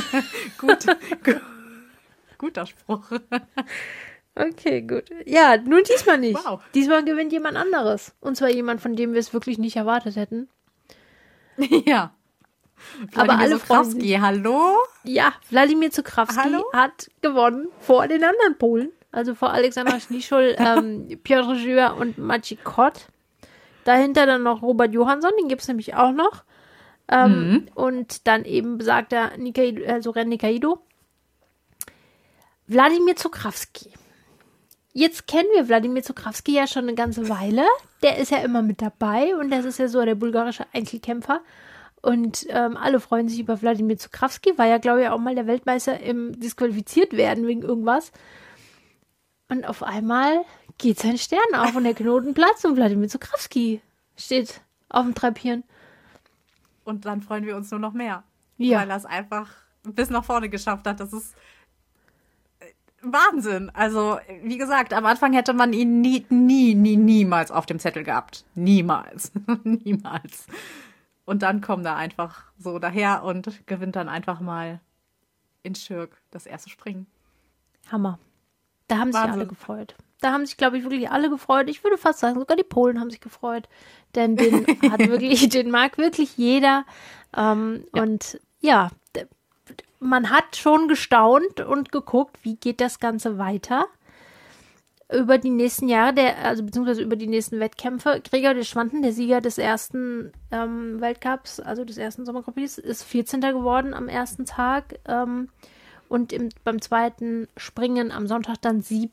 Guter Spruch. Okay, gut. Ja, nur diesmal nicht. Wow. Diesmal gewinnt jemand anderes. Und zwar jemand, von dem wir es wirklich nicht erwartet hätten. Ja. Aber alle Zukrawski, hallo? Ja, Wladimir Zukrawski hat gewonnen vor den anderen Polen. Also vor Alexander Schnischul, Piotr Jur und Maciej Kot. Dahinter dann noch Robert Johansson, den gibt es nämlich auch noch. Und dann eben besagter Soren Nikaido. Wladimir Zukrawski. Jetzt kennen wir Wladimir Zukrawski ja schon eine ganze Weile. Der ist ja immer mit dabei und das ist ja so der bulgarische Einzelkämpfer. Und alle freuen sich über Wladimir Zukrawski. War ja, glaube ich, auch mal der Weltmeister im disqualifiziert werden wegen irgendwas. Und auf einmal geht sein Stern auf und der Knoten platzt und Wladimir Zukrawski steht auf dem Treppchen. Und dann freuen wir uns nur noch mehr. Ja. Weil er es einfach bis nach vorne geschafft hat. Das ist Wahnsinn. Also, wie gesagt, am Anfang hätte man ihn niemals auf dem Zettel gehabt. Niemals. Niemals. Und dann kommt er einfach so daher und gewinnt dann einfach mal in Schirk das erste Springen. Hammer. Da haben sich Wahnsinn. alle gefreut. Da haben sich, glaube ich, wirklich alle gefreut. Ich würde fast sagen, sogar die Polen haben sich gefreut. Denn den mag wirklich jeder. Und ja, man hat schon gestaunt und geguckt, wie geht das Ganze weiter. Über die nächsten Jahre, beziehungsweise über die nächsten Wettkämpfe. Gregor Deschwanden, der Sieger des ersten Weltcups, also des ersten Sommer Grand Prix, ist 14. geworden am ersten Tag. Und beim zweiten Springen am Sonntag dann 7.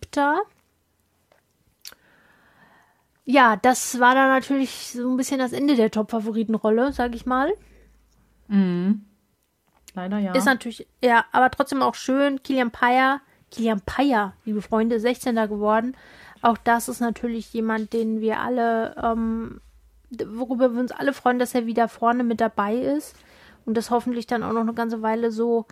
Ja, das war dann natürlich so ein bisschen das Ende der Top-Favoritenrolle, sage ich mal. Mhm. Leider ja. Ist natürlich, ja, aber trotzdem auch schön. Kilian Payer, liebe Freunde, 16. geworden. Auch das ist natürlich jemand, den wir alle, worüber wir uns alle freuen, dass er wieder vorne mit dabei ist. Und das hoffentlich dann auch noch eine ganze Weile so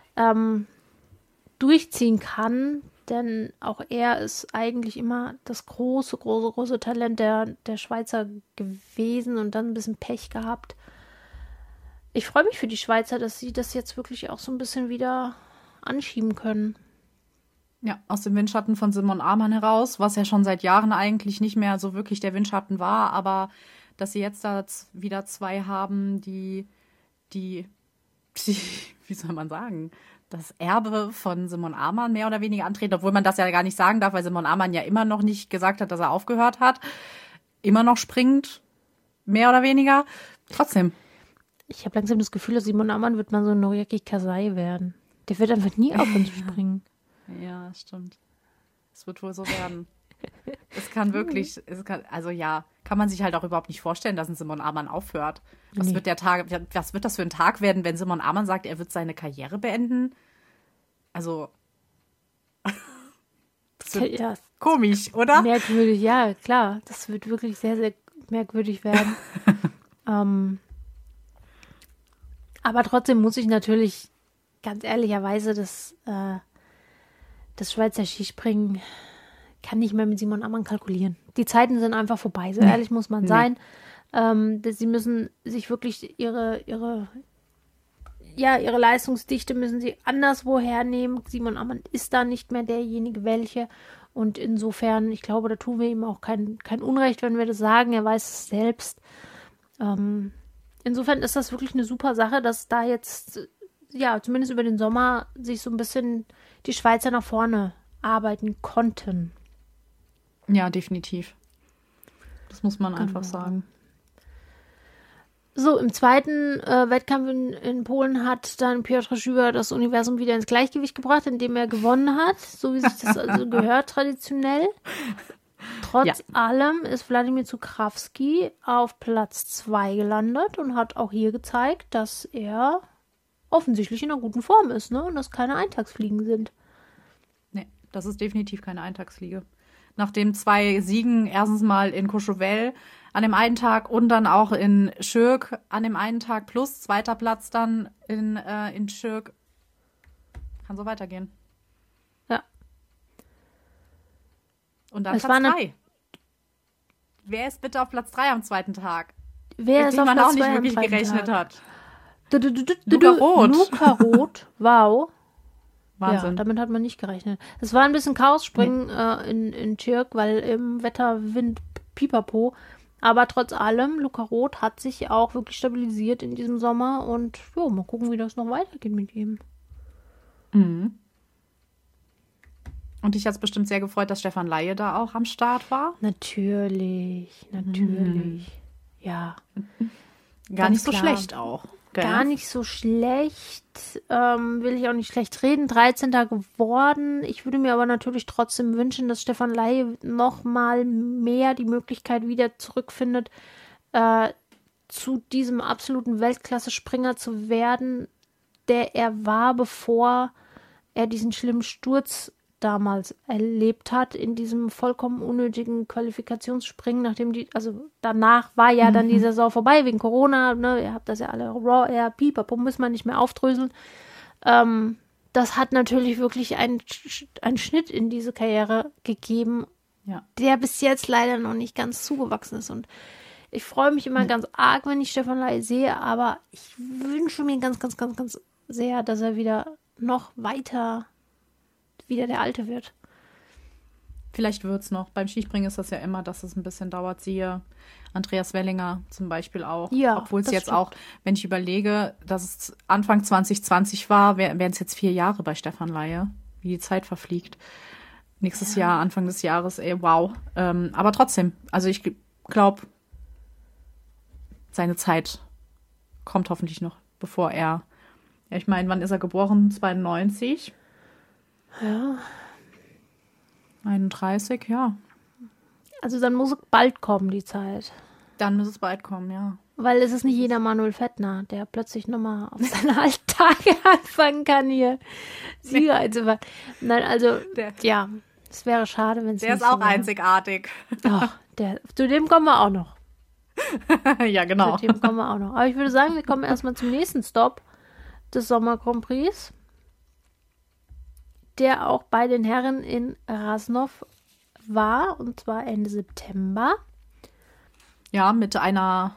durchziehen kann. Denn auch er ist eigentlich immer das große Talent der Schweizer gewesen und dann ein bisschen Pech gehabt. Ich freue mich für die Schweizer, dass sie das jetzt wirklich auch so ein bisschen wieder anschieben können. Ja, aus dem Windschatten von Simon Amann heraus, was ja schon seit Jahren eigentlich nicht mehr so wirklich der Windschatten war, aber dass sie jetzt da wieder zwei haben, die, wie soll man sagen, das Erbe von Simon Amann mehr oder weniger antreten, obwohl man das ja gar nicht sagen darf, weil Simon Amann ja immer noch nicht gesagt hat, dass er aufgehört hat. Immer noch springt, mehr oder weniger. Trotzdem. Ich habe langsam das Gefühl, dass Simon Amann wird mal so ein Noriaki Kasai werden. Der wird einfach nie aufhören zu springen. Ja, stimmt. Es wird wohl so werden. Kann man sich halt auch überhaupt nicht vorstellen, dass ein Simon Amann aufhört. Was wird das für ein Tag werden, wenn Simon Amann sagt, er wird seine Karriere beenden? Also, das wird komisch, oder? Merkwürdig, ja, klar. Das wird wirklich sehr, sehr merkwürdig werden. Aber trotzdem muss ich natürlich ganz ehrlicherweise das Schweizer Skispringen kann nicht mehr mit Simon Ammann kalkulieren. Die Zeiten sind einfach vorbei, so ehrlich muss man sein. Sie müssen sich wirklich ihre Leistungsdichte müssen sie anderswo hernehmen. Simon Ammann ist da nicht mehr derjenige, welche. Und insofern, ich glaube, da tun wir ihm auch kein Unrecht, wenn wir das sagen. Er weiß es selbst. Insofern ist das wirklich eine super Sache, dass da jetzt, ja, zumindest über den Sommer sich so ein bisschen die Schweizer nach vorne arbeiten konnten. Ja, definitiv. Das muss man einfach sagen. So, im zweiten Wettkampf in Polen hat dann Piotr Schüber das Universum wieder ins Gleichgewicht gebracht, indem er gewonnen hat, so wie sich das also gehört traditionell. Trotz allem ist Wladimir Cukrawski auf Platz 2 gelandet und hat auch hier gezeigt, dass er offensichtlich in einer guten Form ist, ne? Und das keine Eintagsfliegen sind. Nee, das ist definitiv keine Eintagsfliege. Nach den 2 Siegen, erstens mal in Courchevel an dem einen Tag und dann auch in Schirk an dem einen Tag plus 2. Platz dann in Schirk. Kann so weitergehen. Ja. Und dann Platz 3. Wer ist bitte auf Platz 3 am zweiten Tag? Wer ist auf Platz 2 auch nicht wirklich gerechnet hat. Luca Roth, wow. Wahnsinn. Ja, damit hat man nicht gerechnet. Es war ein bisschen Chaos-Springen in Schirk, weil im Wetter, Wind, Pipapo. Aber trotz allem, Luca Roth hat sich auch wirklich stabilisiert in diesem Sommer. Und jo, mal gucken, wie das noch weitergeht mit ihm. Mhm. Und dich hat es bestimmt sehr gefreut, dass Stefan Laie da auch am Start war. Natürlich. Ja. Gar nicht so schlecht auch. Gar nicht so schlecht, will ich auch nicht schlecht reden. 13. geworden. Ich würde mir aber natürlich trotzdem wünschen, dass Stefan Laie noch mal mehr die Möglichkeit wieder zurückfindet, zu diesem absoluten Weltklasse-Springer zu werden, der er war, bevor er diesen schlimmen Sturz damals erlebt hat, in diesem vollkommen unnötigen Qualifikationsspringen, danach war ja dann die Saison vorbei, wegen Corona, ne, ihr habt das ja alle, Raw Air, Pipapo, müssen wir nicht mehr aufdröseln. Das hat natürlich wirklich einen Schnitt in diese Karriere gegeben, der bis jetzt leider noch nicht ganz zugewachsen ist. Und ich freue mich immer ganz arg, wenn ich Stefan Laie sehe, aber ich wünsche mir ganz, ganz, ganz, ganz sehr, dass er wieder noch weiter wieder der Alte wird. Vielleicht wird's noch. Beim Skispringen ist das ja immer, dass es ein bisschen dauert. Siehe Andreas Wellinger zum Beispiel auch. Ja, Obwohl es das jetzt stimmt. auch, wenn ich überlege, dass es Anfang 2020 war, wären es jetzt 4 Jahre bei Stefan Laie, wie die Zeit verfliegt. Nächstes Jahr, Anfang des Jahres, wow. Aber trotzdem, also ich glaube, seine Zeit kommt hoffentlich noch, bevor er, ja, ich meine, wann ist er geboren? 92? Ja. 31, ja. Also dann muss es bald kommen, die Zeit. Dann muss es bald kommen, ja. Weil es ist nicht jeder Manuel Fettner, der plötzlich nochmal auf seine alten Tage anfangen kann, hier Sieger einzufahren. Nein, also, ja, es wäre schade, wenn es nicht Der ist so auch wäre. einzigartig. Ach, zu dem kommen wir auch noch. Ja, genau. Zu dem kommen wir auch noch. Aber ich würde sagen, wir kommen erstmal zum nächsten Stop des Sommer Grand Prix, der auch bei den Herren in Rasnov war, und zwar Ende September. Ja, mit einer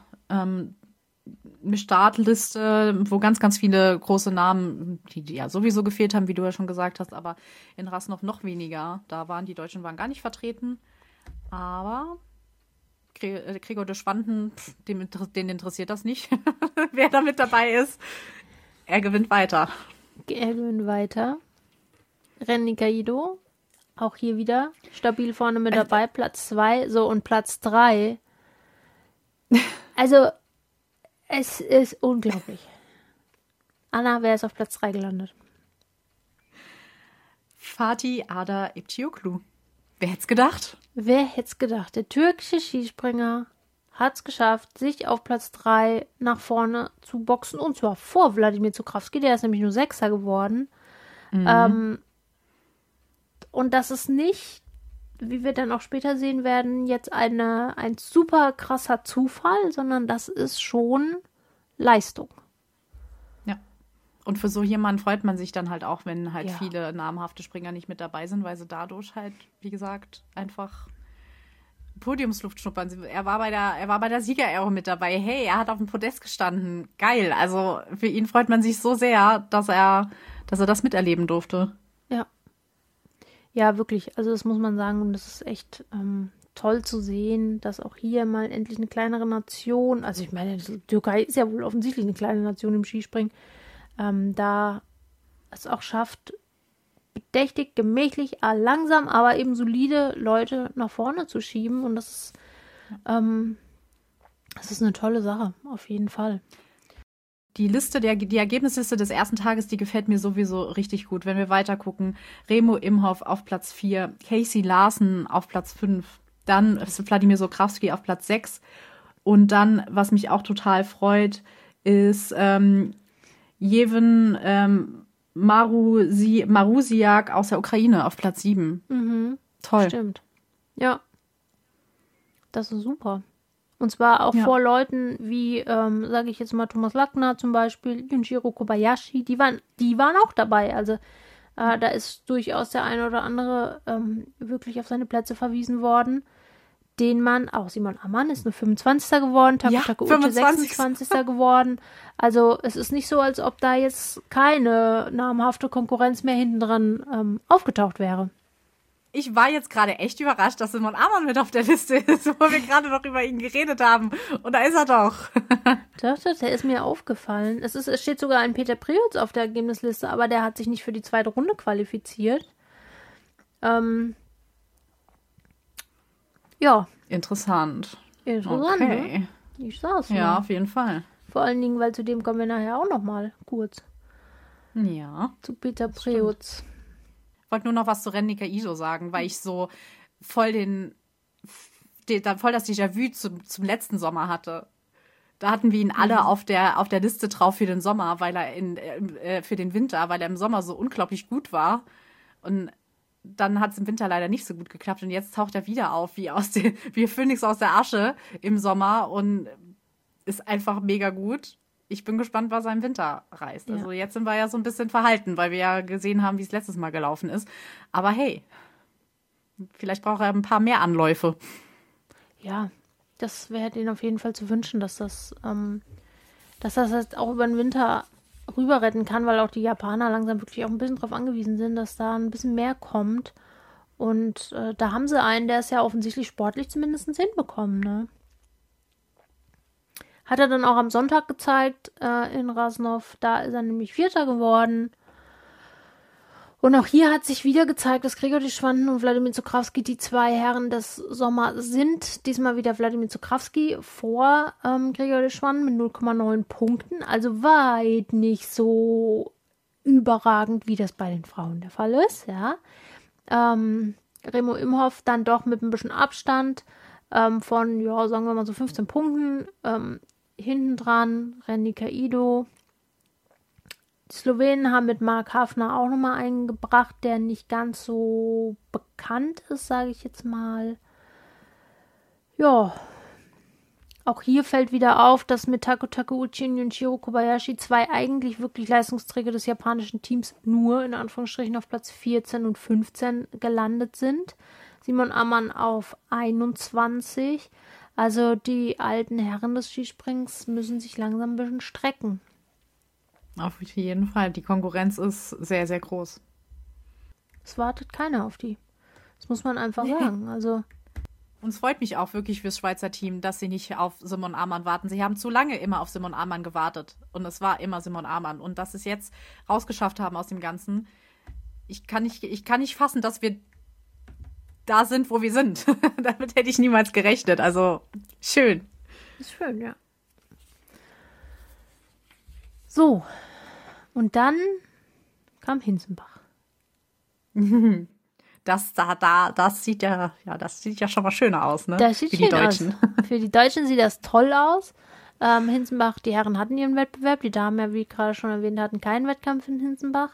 Startliste, wo ganz, ganz viele große Namen, die ja sowieso gefehlt haben, wie du ja schon gesagt hast, aber in Rasnov noch weniger. Die Deutschen waren gar nicht vertreten. Aber Gregor de Schwanden, den interessiert das nicht, wer da mit dabei ist. Er gewinnt weiter. Er gewinnt weiter. Renny Caido, auch hier wieder stabil vorne mit dabei, Platz 2, so, und Platz 3. Also, es ist unglaublich. Anna, wer ist auf Platz 3 gelandet? Fatih Ada Iptioglu. Wer hätte es gedacht? Wer hätte es gedacht? Der türkische Skispringer hat es geschafft, sich auf Platz 3 nach vorne zu boxen, und zwar vor Wladimir Zukrawski, der ist nämlich nur Sechster geworden. Und das ist nicht, wie wir dann auch später sehen werden, jetzt ein super krasser Zufall, sondern das ist schon Leistung. Ja. Und für so jemanden freut man sich dann halt auch, wenn halt Ja. viele namhafte Springer nicht mit dabei sind, weil sie dadurch halt, wie gesagt, einfach Podiumsluft schnuppern. Er war bei der Siegerehrung mit dabei. Hey, er hat auf dem Podest gestanden. Geil. Also für ihn freut man sich so sehr, dass er das miterleben durfte. Ja. Ja, wirklich. Also das muss man sagen. Und das ist echt toll zu sehen, dass auch hier mal endlich eine kleinere Nation, also ich meine, die Türkei ist ja wohl offensichtlich eine kleine Nation im Skispringen, da es auch schafft, bedächtig, gemächlich, langsam, aber eben solide Leute nach vorne zu schieben. Und das ist eine tolle Sache, auf jeden Fall. Die Ergebnisliste des ersten Tages, die gefällt mir sowieso richtig gut. Wenn wir weiter gucken, Remo Imhoff auf Platz 4, Casey Larsen auf Platz 5, dann Wladimir Zukrawski auf Platz 6. Und dann, was mich auch total freut, ist Jeven Marusiak aus der Ukraine auf Platz 7. Mhm. Toll. Stimmt. Ja. Das ist super. Und zwar auch vor Leuten wie, sage ich jetzt mal, Thomas Lackner zum Beispiel, Junjiro Kobayashi, die waren auch dabei. Also da ist durchaus der eine oder andere wirklich auf seine Plätze verwiesen worden, den man, auch Simon Ammann ist nur 25. geworden, Takutake Uche 26. geworden. Also es ist nicht so, als ob da jetzt keine namhafte Konkurrenz mehr hinten dran aufgetaucht wäre. Ich war jetzt gerade echt überrascht, dass Simon Ammann mit auf der Liste ist, wo wir gerade noch über ihn geredet haben. Und da ist er doch. Doch, der ist mir aufgefallen. Es steht sogar ein Peter Preutz auf der Ergebnisliste, aber der hat sich nicht für die zweite Runde qualifiziert. Ja. Interessant. Interessant, Okay. ne? Ich sag's mal. Ja, auf jeden Fall. Vor allen Dingen, weil zu dem kommen wir nachher auch noch mal kurz. Ja. Zu Peter Preutz. Ich wollte nur noch was zu Renny Caido sagen, weil ich so voll voll das Déjà-vu zum letzten Sommer hatte. Da hatten wir ihn alle auf der Liste drauf für den Sommer, weil er für den Winter, weil er im Sommer so unglaublich gut war. Und dann hat es im Winter leider nicht so gut geklappt. Und jetzt taucht er wieder auf, wie Phönix aus der Asche im Sommer und ist einfach mega gut. Ich bin gespannt, was er im Winter reißt. Ja. Also jetzt sind wir ja so ein bisschen verhalten, weil wir ja gesehen haben, wie es letztes Mal gelaufen ist. Aber hey, vielleicht braucht er ein paar mehr Anläufe. Ja, das wäre denen auf jeden Fall zu wünschen, dass das jetzt auch über den Winter rüber retten kann, weil auch die Japaner langsam wirklich auch ein bisschen drauf angewiesen sind, dass da ein bisschen mehr kommt. Und da haben sie einen, der es ja offensichtlich sportlich zumindest hinbekommen, ne? Hat er dann auch am Sonntag gezeigt in Rasnov. Da ist er nämlich Vierter geworden. Und auch hier hat sich wieder gezeigt, dass Grigor Deschwanden und Wladimir Zukrawski die zwei Herren des Sommers sind. Diesmal wieder Wladimir Zukrawski vor Grigor Deschwanden mit 0,9 Punkten. Also weit nicht so überragend, wie das bei den Frauen der Fall ist. Ja. Remo Imhoff dann doch mit ein bisschen Abstand von, ja, sagen wir mal so 15 Punkten. Hinten dran Randy Kaido. Die Slowenen haben mit Mark Hafner auch nochmal einen gebracht, der nicht ganz so bekannt ist, sage ich jetzt mal. Ja, auch hier fällt wieder auf, dass mit Tako Takeuchi und Yunjiro Kobayashi zwei eigentlich wirklich Leistungsträger des japanischen Teams nur in Anführungsstrichen auf Platz 14 und 15 gelandet sind. Simon Ammann auf 21. Also die alten Herren des Skisprings müssen sich langsam ein bisschen strecken. Auf jeden Fall. Die Konkurrenz ist sehr, sehr groß. Es wartet keiner auf die. Das muss man einfach sagen. Also und es freut mich auch wirklich fürs Schweizer Team, dass sie nicht auf Simon Ammann warten. Sie haben zu lange immer auf Simon Ammann gewartet. Und es war immer Simon Ammann. Und dass sie es jetzt rausgeschafft haben aus dem Ganzen. Ich kann nicht fassen, dass wir da sind, wo wir sind. Damit hätte ich niemals gerechnet. Also schön. Ist schön, ja. So, und dann kam Hinzenbach. Das sieht ja schon mal schöner aus, ne? Das sieht für die Deutschen. Aus. Für die Deutschen sieht das toll aus. Hinzenbach, die Herren hatten ihren Wettbewerb, die Damen, ja, wie gerade schon erwähnt, hatten keinen Wettkampf in Hinzenbach.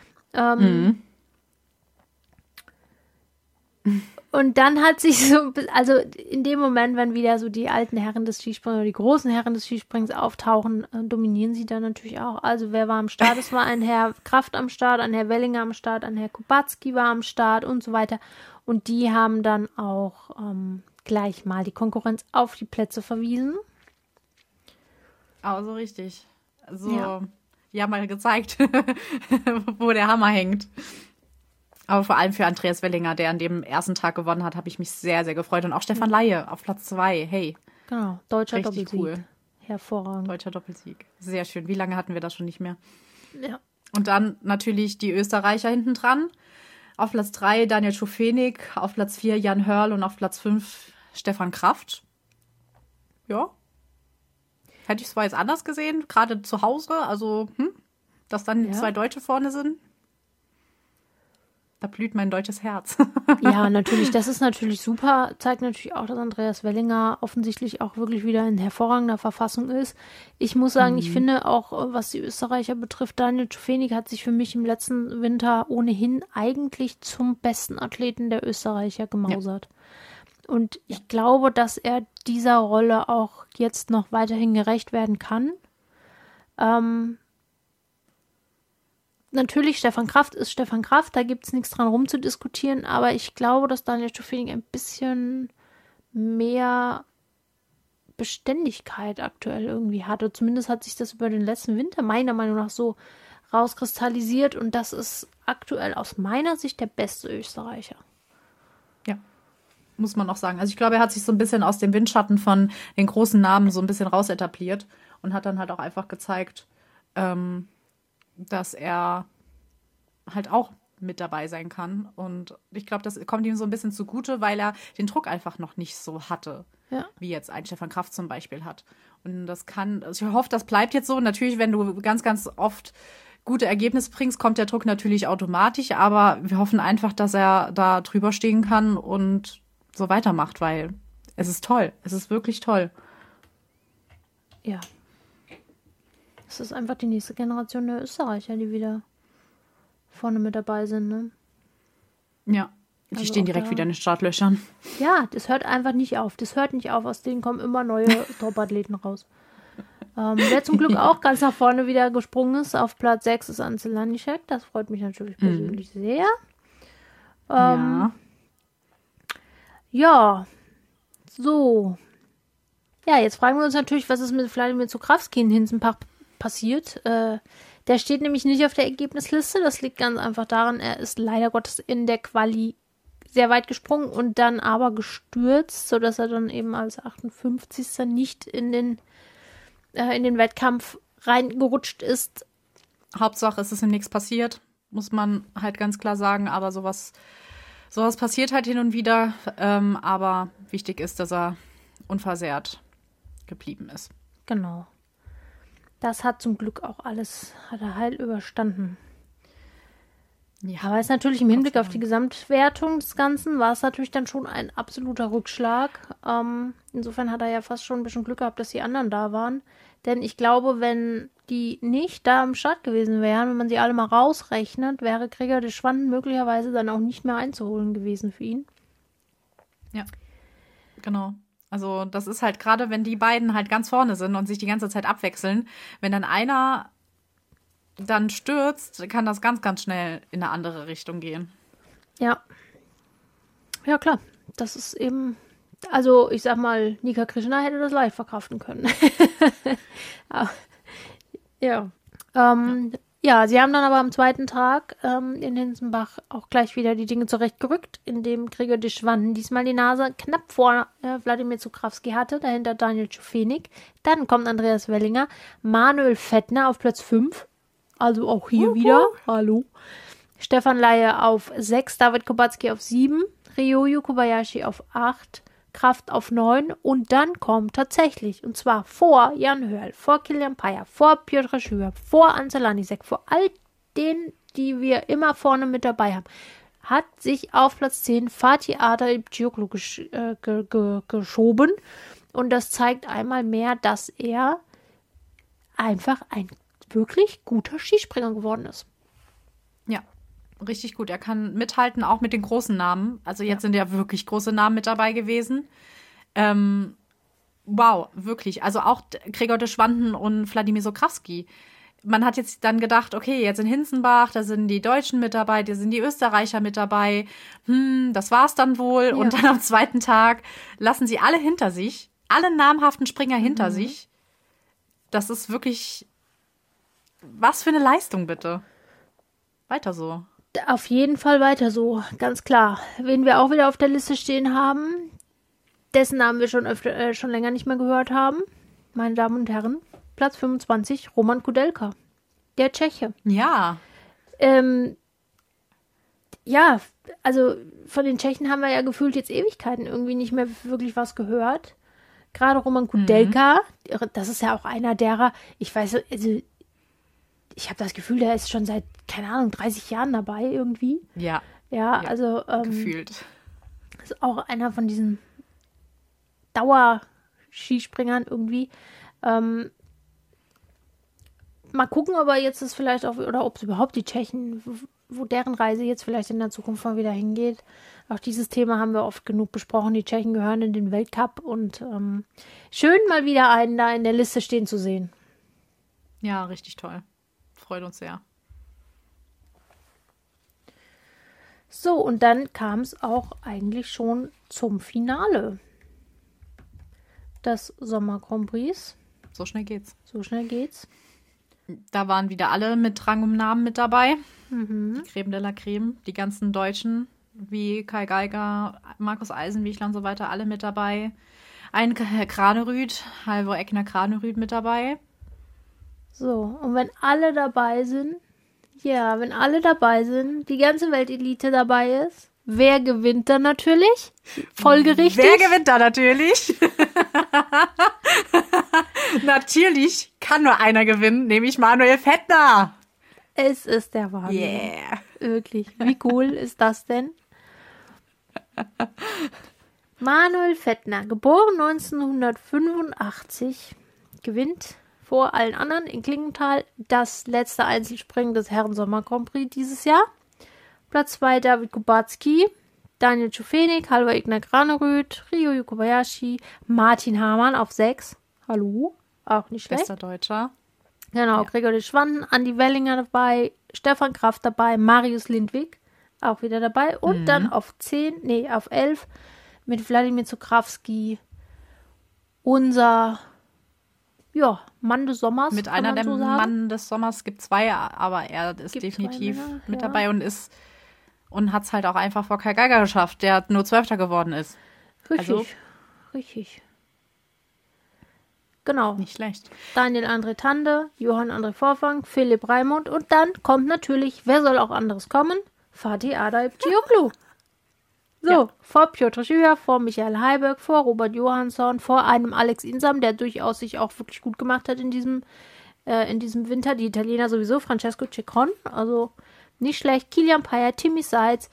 Und dann hat sich so, also in dem Moment, wenn wieder so die alten Herren des Skisprings oder die großen Herren des Skisprings auftauchen, dominieren sie dann natürlich auch. Also wer war am Start? Es war ein Herr Kraft am Start, ein Herr Wellinger am Start, ein Herr Kubacki war am Start und so weiter. Und die haben dann auch gleich mal die Konkurrenz auf die Plätze verwiesen. Also richtig. Also, ja mal gezeigt, wo der Hammer hängt. Aber vor allem für Andreas Wellinger, der an dem ersten Tag gewonnen hat, habe ich mich sehr, sehr gefreut. Und auch Stefan Laie auf Platz 2. Hey. Genau, deutscher Richtig Doppelsieg. Cool. Hervorragend. Deutscher Doppelsieg. Sehr schön. Wie lange hatten wir das schon nicht mehr? Ja. Und dann natürlich die Österreicher hinten dran. Auf Platz 3 Daniel Schofenig, auf Platz 4 Jan Hörl und auf Platz 5 Stefan Kraft. Ja. Hätte ich es zwar jetzt anders gesehen, gerade zu Hause. Also, dass dann zwei Deutsche vorne sind. Da blüht mein deutsches Herz. Ja, natürlich, das ist natürlich super. Zeigt natürlich auch, dass Andreas Wellinger offensichtlich auch wirklich wieder in hervorragender Verfassung ist. Ich muss sagen, ich finde auch, was die Österreicher betrifft, Daniel Schofenig hat sich für mich im letzten Winter ohnehin eigentlich zum besten Athleten der Österreicher gemausert. Ja. Und ich glaube, dass er dieser Rolle auch jetzt noch weiterhin gerecht werden kann. Natürlich, Stefan Kraft ist Stefan Kraft, da gibt es nichts dran rumzudiskutieren, aber ich glaube, dass Daniel Schofenig ein bisschen mehr Beständigkeit aktuell irgendwie hatte. Zumindest hat sich das über den letzten Winter meiner Meinung nach so rauskristallisiert und das ist aktuell aus meiner Sicht der beste Österreicher. Ja, muss man auch sagen. Also ich glaube, er hat sich so ein bisschen aus dem Windschatten von den großen Namen so ein bisschen raus etabliert und hat dann halt auch einfach gezeigt, dass er halt auch mit dabei sein kann. Und ich glaube, das kommt ihm so ein bisschen zugute, weil er den Druck einfach noch nicht so hatte, wie jetzt ein Stefan Kraft zum Beispiel hat. Und das also ich hoffe, das bleibt jetzt so. Natürlich, wenn du ganz, ganz oft gute Ergebnisse bringst, kommt der Druck natürlich automatisch. Aber wir hoffen einfach, dass er da drüber stehen kann und so weitermacht, weil es ist toll. Es ist wirklich toll. Ja. Es ist einfach die nächste Generation der Österreicher, die wieder vorne mit dabei sind, ne? Ja, die stehen direkt wieder in den Startlöchern. Ja, das hört einfach nicht auf. Das hört nicht auf. Aus denen kommen immer neue Top-Athleten raus. Wer zum Glück auch ganz nach vorne wieder gesprungen ist, auf Platz 6 ist Ansel Lanischek. Das freut mich natürlich persönlich sehr. Ja, so. Ja, jetzt fragen wir uns natürlich, was ist mit Wladimir Zukrawski in Hinzenbach passiert. Der steht nämlich nicht auf der Ergebnisliste. Das liegt ganz einfach daran, er ist leider Gottes in der Quali sehr weit gesprungen und dann aber gestürzt, sodass er dann eben als 58. nicht in den Wettkampf reingerutscht ist. Hauptsache, es ist ihm nichts passiert, muss man halt ganz klar sagen. Aber sowas passiert halt hin und wieder. Aber wichtig ist, dass er unversehrt geblieben ist. Genau. Das hat zum Glück auch alles, hat er heil überstanden. Ja, aber es ist natürlich im Hinblick auf die Gesamtwertung des Ganzen, war es natürlich dann schon ein absoluter Rückschlag. Insofern hat er ja fast schon ein bisschen Glück gehabt, dass die anderen da waren. Denn ich glaube, wenn die nicht da am Start gewesen wären, wenn man sie alle mal rausrechnet, wäre Gregor de Schwanden möglicherweise dann auch nicht mehr einzuholen gewesen für ihn. Ja, genau. Also das ist halt gerade, wenn die beiden halt ganz vorne sind und sich die ganze Zeit abwechseln, wenn dann einer dann stürzt, kann das ganz, ganz schnell in eine andere Richtung gehen. Ja. Ja, klar. Das ist eben, also ich sag mal, Nika Krishna hätte das leicht verkraften können. Ja. Ja, sie haben dann aber am zweiten Tag in Hinsenbach auch gleich wieder die Dinge zurechtgerückt, indem Gregor de Schwanden diesmal die Nase knapp vor Wladimir Zukrawski hatte, dahinter Daniel Czufenik. Dann kommt Andreas Wellinger, Manuel Fettner auf Platz 5. Also auch hier wieder. Hallo. Stefan Laie auf 6, David Kubacki auf 7, Ryoyu Kobayashi auf 8, Kraft auf 9 und dann kommt tatsächlich, und zwar vor Jan Hörl, vor Kilian Payer, vor Piotr Schüber, vor Ansel Lanisek, vor all denen, die wir immer vorne mit dabei haben, hat sich auf Platz 10 Fatih Ardalipcioglu geschoben und das zeigt einmal mehr, dass er einfach ein wirklich guter Skispringer geworden ist. Ja, richtig gut. Er kann mithalten, auch mit den großen Namen. Also jetzt sind ja wirklich große Namen mit dabei gewesen. Wow, wirklich. Also auch Gregor de Schwanden und Wladimir Zukrawski. Man hat jetzt dann gedacht, okay, jetzt in Hinsenbach, da sind die Deutschen mit dabei, da sind die Österreicher mit dabei. Das war's dann wohl. Ja. Und dann am zweiten Tag lassen sie alle hinter sich, alle namhaften Springer hinter sich. Das ist wirklich, was für eine Leistung, bitte. Weiter so. Auf jeden Fall weiter so, ganz klar. Wen wir auch wieder auf der Liste stehen haben, dessen Namen wir schon länger nicht mehr gehört haben, meine Damen und Herren, Platz 25, Roman Kudelka, der Tscheche. Ja. Ja, also von den Tschechen haben wir ja gefühlt jetzt Ewigkeiten irgendwie nicht mehr wirklich was gehört. Gerade Roman Kudelka, das ist ja auch einer derer, ich weiß, also ich habe das Gefühl, der ist schon seit, keine Ahnung, 30 Jahren dabei irgendwie. Ja. Ja, also gefühlt. Ist auch einer von diesen Dauerskispringern irgendwie. Mal gucken, ob er jetzt das vielleicht auch, oder ob es überhaupt die Tschechen, wo deren Reise jetzt vielleicht in der Zukunft mal wieder hingeht. Auch dieses Thema haben wir oft genug besprochen. Die Tschechen gehören in den Weltcup und schön mal wieder einen da in der Liste stehen zu sehen. Ja, richtig toll. Freut uns sehr. So, und dann kam es auch eigentlich schon zum Finale des Sommer Grand Prix. So schnell geht's. So schnell geht's. Da waren wieder alle mit Rang und Namen mit dabei. Die Creme de la Creme. Die ganzen Deutschen, wie Kai Geiger, Markus Eisenbichler und so weiter, alle mit dabei. Ein Kranerüth, Halvor Egner Kranerüth mit dabei. So, und wenn alle dabei sind, die ganze Weltelite dabei ist, wer gewinnt dann natürlich? Folgerichtig. Wer gewinnt da natürlich? Natürlich kann nur einer gewinnen, nämlich Manuel Fettner. Es ist der Wahnsinn. Yeah. Wirklich. Wie cool ist das denn? Manuel Fettner, geboren 1985, gewinnt vor allen anderen in Klingenthal das letzte Einzelspringen des Herren-Sommer Grand Prix dieses Jahr. Platz 2 David Kubacki, Daniel Czufenik, Halvor Egner Kranerüth, Ryoyu Kobayashi, Martin Hamann auf 6. Hallo, auch nicht schlecht. Bester Deutscher. Genau, ja. Gregor de Schwanden, Andi Wellinger dabei, Stefan Kraft dabei, Marius Lindwig auch wieder dabei und dann auf 11 mit Wladimir Zukrawski unser Mann des Sommers. Mit einer der Mann des Sommers gibt 2, aber er ist definitiv mit dabei und ist und hat es halt auch einfach vor Kai Geiger geschafft, der nur Zwölfter geworden ist. Richtig, richtig. Genau. Nicht schlecht. Daniel André Tande, Johann André Vorfang, Philipp Raimund und dann kommt natürlich, wer soll auch anderes kommen? Fatih Adaip-Cioglu. So, vor Piotr Schüher, vor Michael Heiberg, vor Robert Johansson, vor einem Alex Insam, der durchaus sich auch wirklich gut gemacht hat in diesem Winter. Die Italiener sowieso, Francesco Ceccon, also nicht schlecht. Kilian Payer, Timmy Seitz,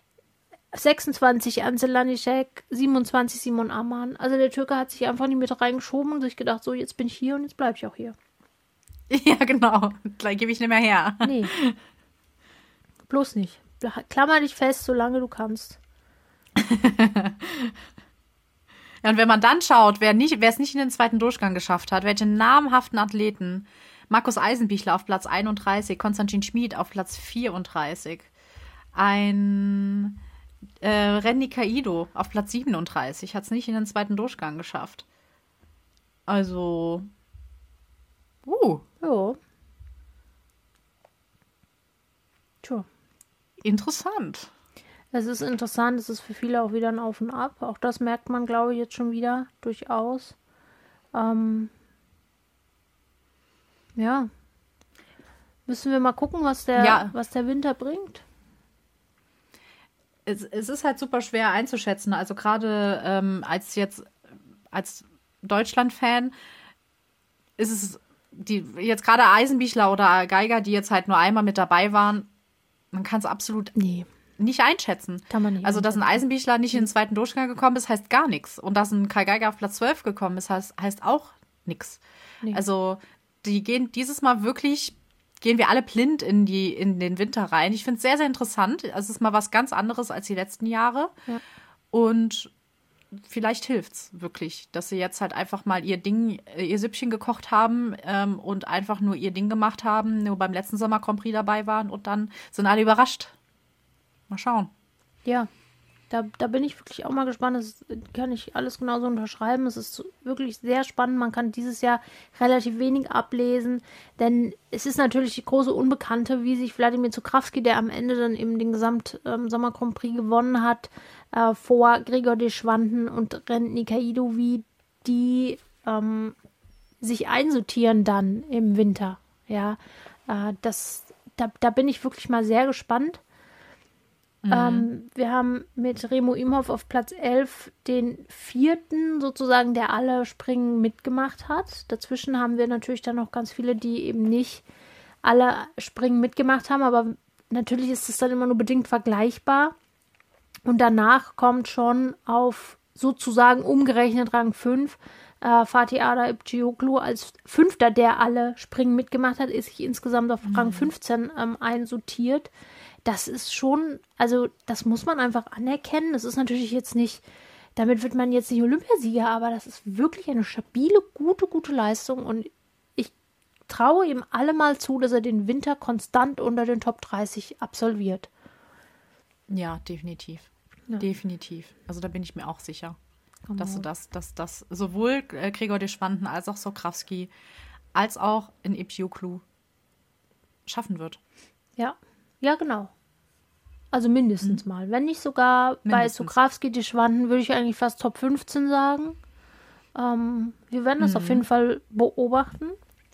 26 Ansel Lanišek, 27 Simon Aman. Also der Türke hat sich einfach nicht mit reingeschoben und sich gedacht, so jetzt bin ich hier und jetzt bleibe ich auch hier. Ja, genau. Gleich gebe ich nicht mehr her. Nee. Bloß nicht. Klammer dich fest, solange du kannst. Ja, und wenn man dann schaut, wer es nicht in den zweiten Durchgang geschafft hat, welche namhaften Athleten: Markus Eisenbichler auf Platz 31, Konstantin Schmid auf Platz 34, ein Renny Kaido auf Platz 37, hat es nicht in den zweiten Durchgang geschafft. Also, Ja. Tja. interessant. Es ist interessant, es ist für viele auch wieder ein Auf und Ab. Auch das merkt man, glaube ich, jetzt schon wieder durchaus. Ja. Müssen wir mal gucken, was der Winter bringt. Es ist halt super schwer einzuschätzen. Also gerade als Deutschland-Fan ist es jetzt gerade Eisenbichler oder Geiger, die jetzt halt nur einmal mit dabei waren, man kann es absolut nicht einschätzen. Kann man nicht. Also, dass ein Eisenbichler nicht in den zweiten Durchgang gekommen ist, heißt gar nichts. Und dass ein Kai Geiger auf Platz 12 gekommen ist, heißt auch nichts. Nee. Also, dieses Mal wirklich, gehen wir alle blind in den Winter rein. Ich finde es sehr, sehr interessant. Also, es ist mal was ganz anderes als die letzten Jahre. Ja. Und vielleicht hilft's wirklich, dass sie jetzt halt einfach mal ihr Süppchen gekocht haben und einfach nur ihr Ding gemacht haben, nur beim letzten Sommer Grand Prix dabei waren und dann sind alle überrascht. Mal schauen. Ja, da bin ich wirklich auch mal gespannt. Das kann ich alles genauso unterschreiben. Es ist wirklich sehr spannend. Man kann dieses Jahr relativ wenig ablesen, denn es ist natürlich die große Unbekannte, wie sich Wladimir Cukrawski, der am Ende dann eben den Sommer Grand Prix gewonnen hat, vor Gregor Deschwanden und Renny Kaido, wie die sich einsortieren dann im Winter. Ja, da bin ich wirklich mal sehr gespannt. Wir haben mit Remo Imhoff auf Platz 11 den vierten sozusagen, der alle Springen mitgemacht hat. Dazwischen haben wir natürlich dann noch ganz viele, die eben nicht alle Springen mitgemacht haben, aber natürlich ist es dann immer nur bedingt vergleichbar. Und danach kommt schon auf sozusagen umgerechnet Rang 5 Fatih Adaip-Cioglu als Fünfter, der alle Springen mitgemacht hat, ist sich insgesamt auf Rang 15 einsortiert. Das ist schon, also das muss man einfach anerkennen. Das ist natürlich jetzt nicht, damit wird man jetzt nicht Olympiasieger, aber das ist wirklich eine stabile, gute Leistung und ich traue ihm allemal zu, dass er den Winter konstant unter den Top 30 absolviert. Ja, definitiv. Ja. Definitiv. Also da bin ich mir auch sicher, dass das sowohl Gregor Deschwanden als auch Cukrawski als auch in Ipcioglu schaffen wird. Ja. Ja, genau. Also mindestens mal. Wenn nicht sogar bei Cukrawski, Deschwanden, würde ich eigentlich fast Top 15 sagen. Wir werden das auf jeden Fall beobachten.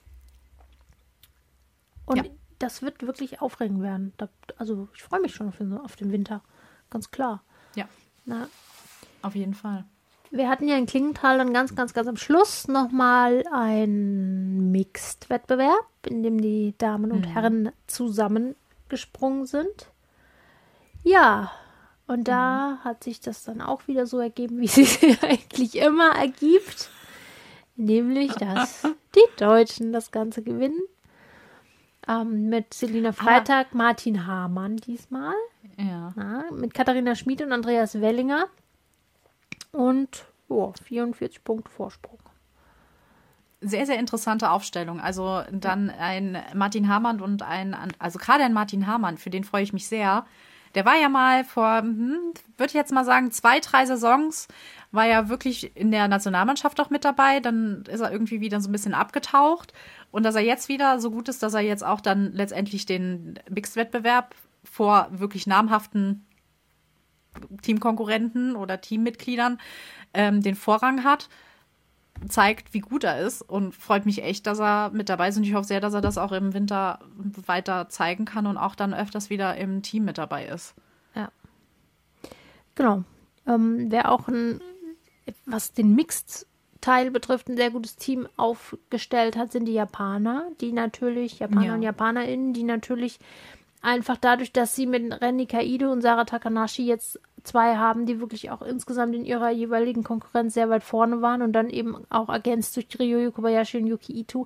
Und das wird wirklich aufregend werden. Also ich freue mich schon auf den Winter. Ganz klar. Ja. Auf jeden Fall. Wir hatten ja in Klingenthal dann ganz am Schluss nochmal einen Mixed-Wettbewerb, in dem die Damen und Herren zusammengesprungen sind. Ja, und da hat sich das dann auch wieder so ergeben, wie es sich eigentlich immer ergibt. Nämlich, dass die Deutschen das Ganze gewinnen. Mit Selina Freitag, Martin Hamann diesmal. Ja. Mit Katharina Schmid und Andreas Wellinger. Und 44 Punkte Vorsprung. Sehr, sehr interessante Aufstellung. Also dann ein Martin Hamann und also gerade ein Martin Hamann, für den freue ich mich sehr. Der war ja mal vor, würde ich jetzt mal sagen, 2-3 Saisons, war ja wirklich in der Nationalmannschaft auch mit dabei. Dann ist er irgendwie wieder so ein bisschen abgetaucht. Und dass er jetzt wieder so gut ist, dass er jetzt auch dann letztendlich den Mixed-Wettbewerb vor wirklich namhaften Teamkonkurrenten oder Teammitgliedern den Vorrang hat, zeigt, wie gut er ist und freut mich echt, dass er mit dabei ist und ich hoffe sehr, dass er das auch im Winter weiter zeigen kann und auch dann öfters wieder im Team mit dabei ist. Ja. Genau. Wer auch was den Mixed-Teil betrifft, ein sehr gutes Team aufgestellt hat, sind die Japaner, und JapanerInnen, die natürlich einfach dadurch, dass sie mit Ren Nikaido und Sara Takanashi jetzt zwei haben, die wirklich auch insgesamt in ihrer jeweiligen Konkurrenz sehr weit vorne waren und dann eben auch ergänzt durch Ryoyo Kobayashi und Yuki Ito,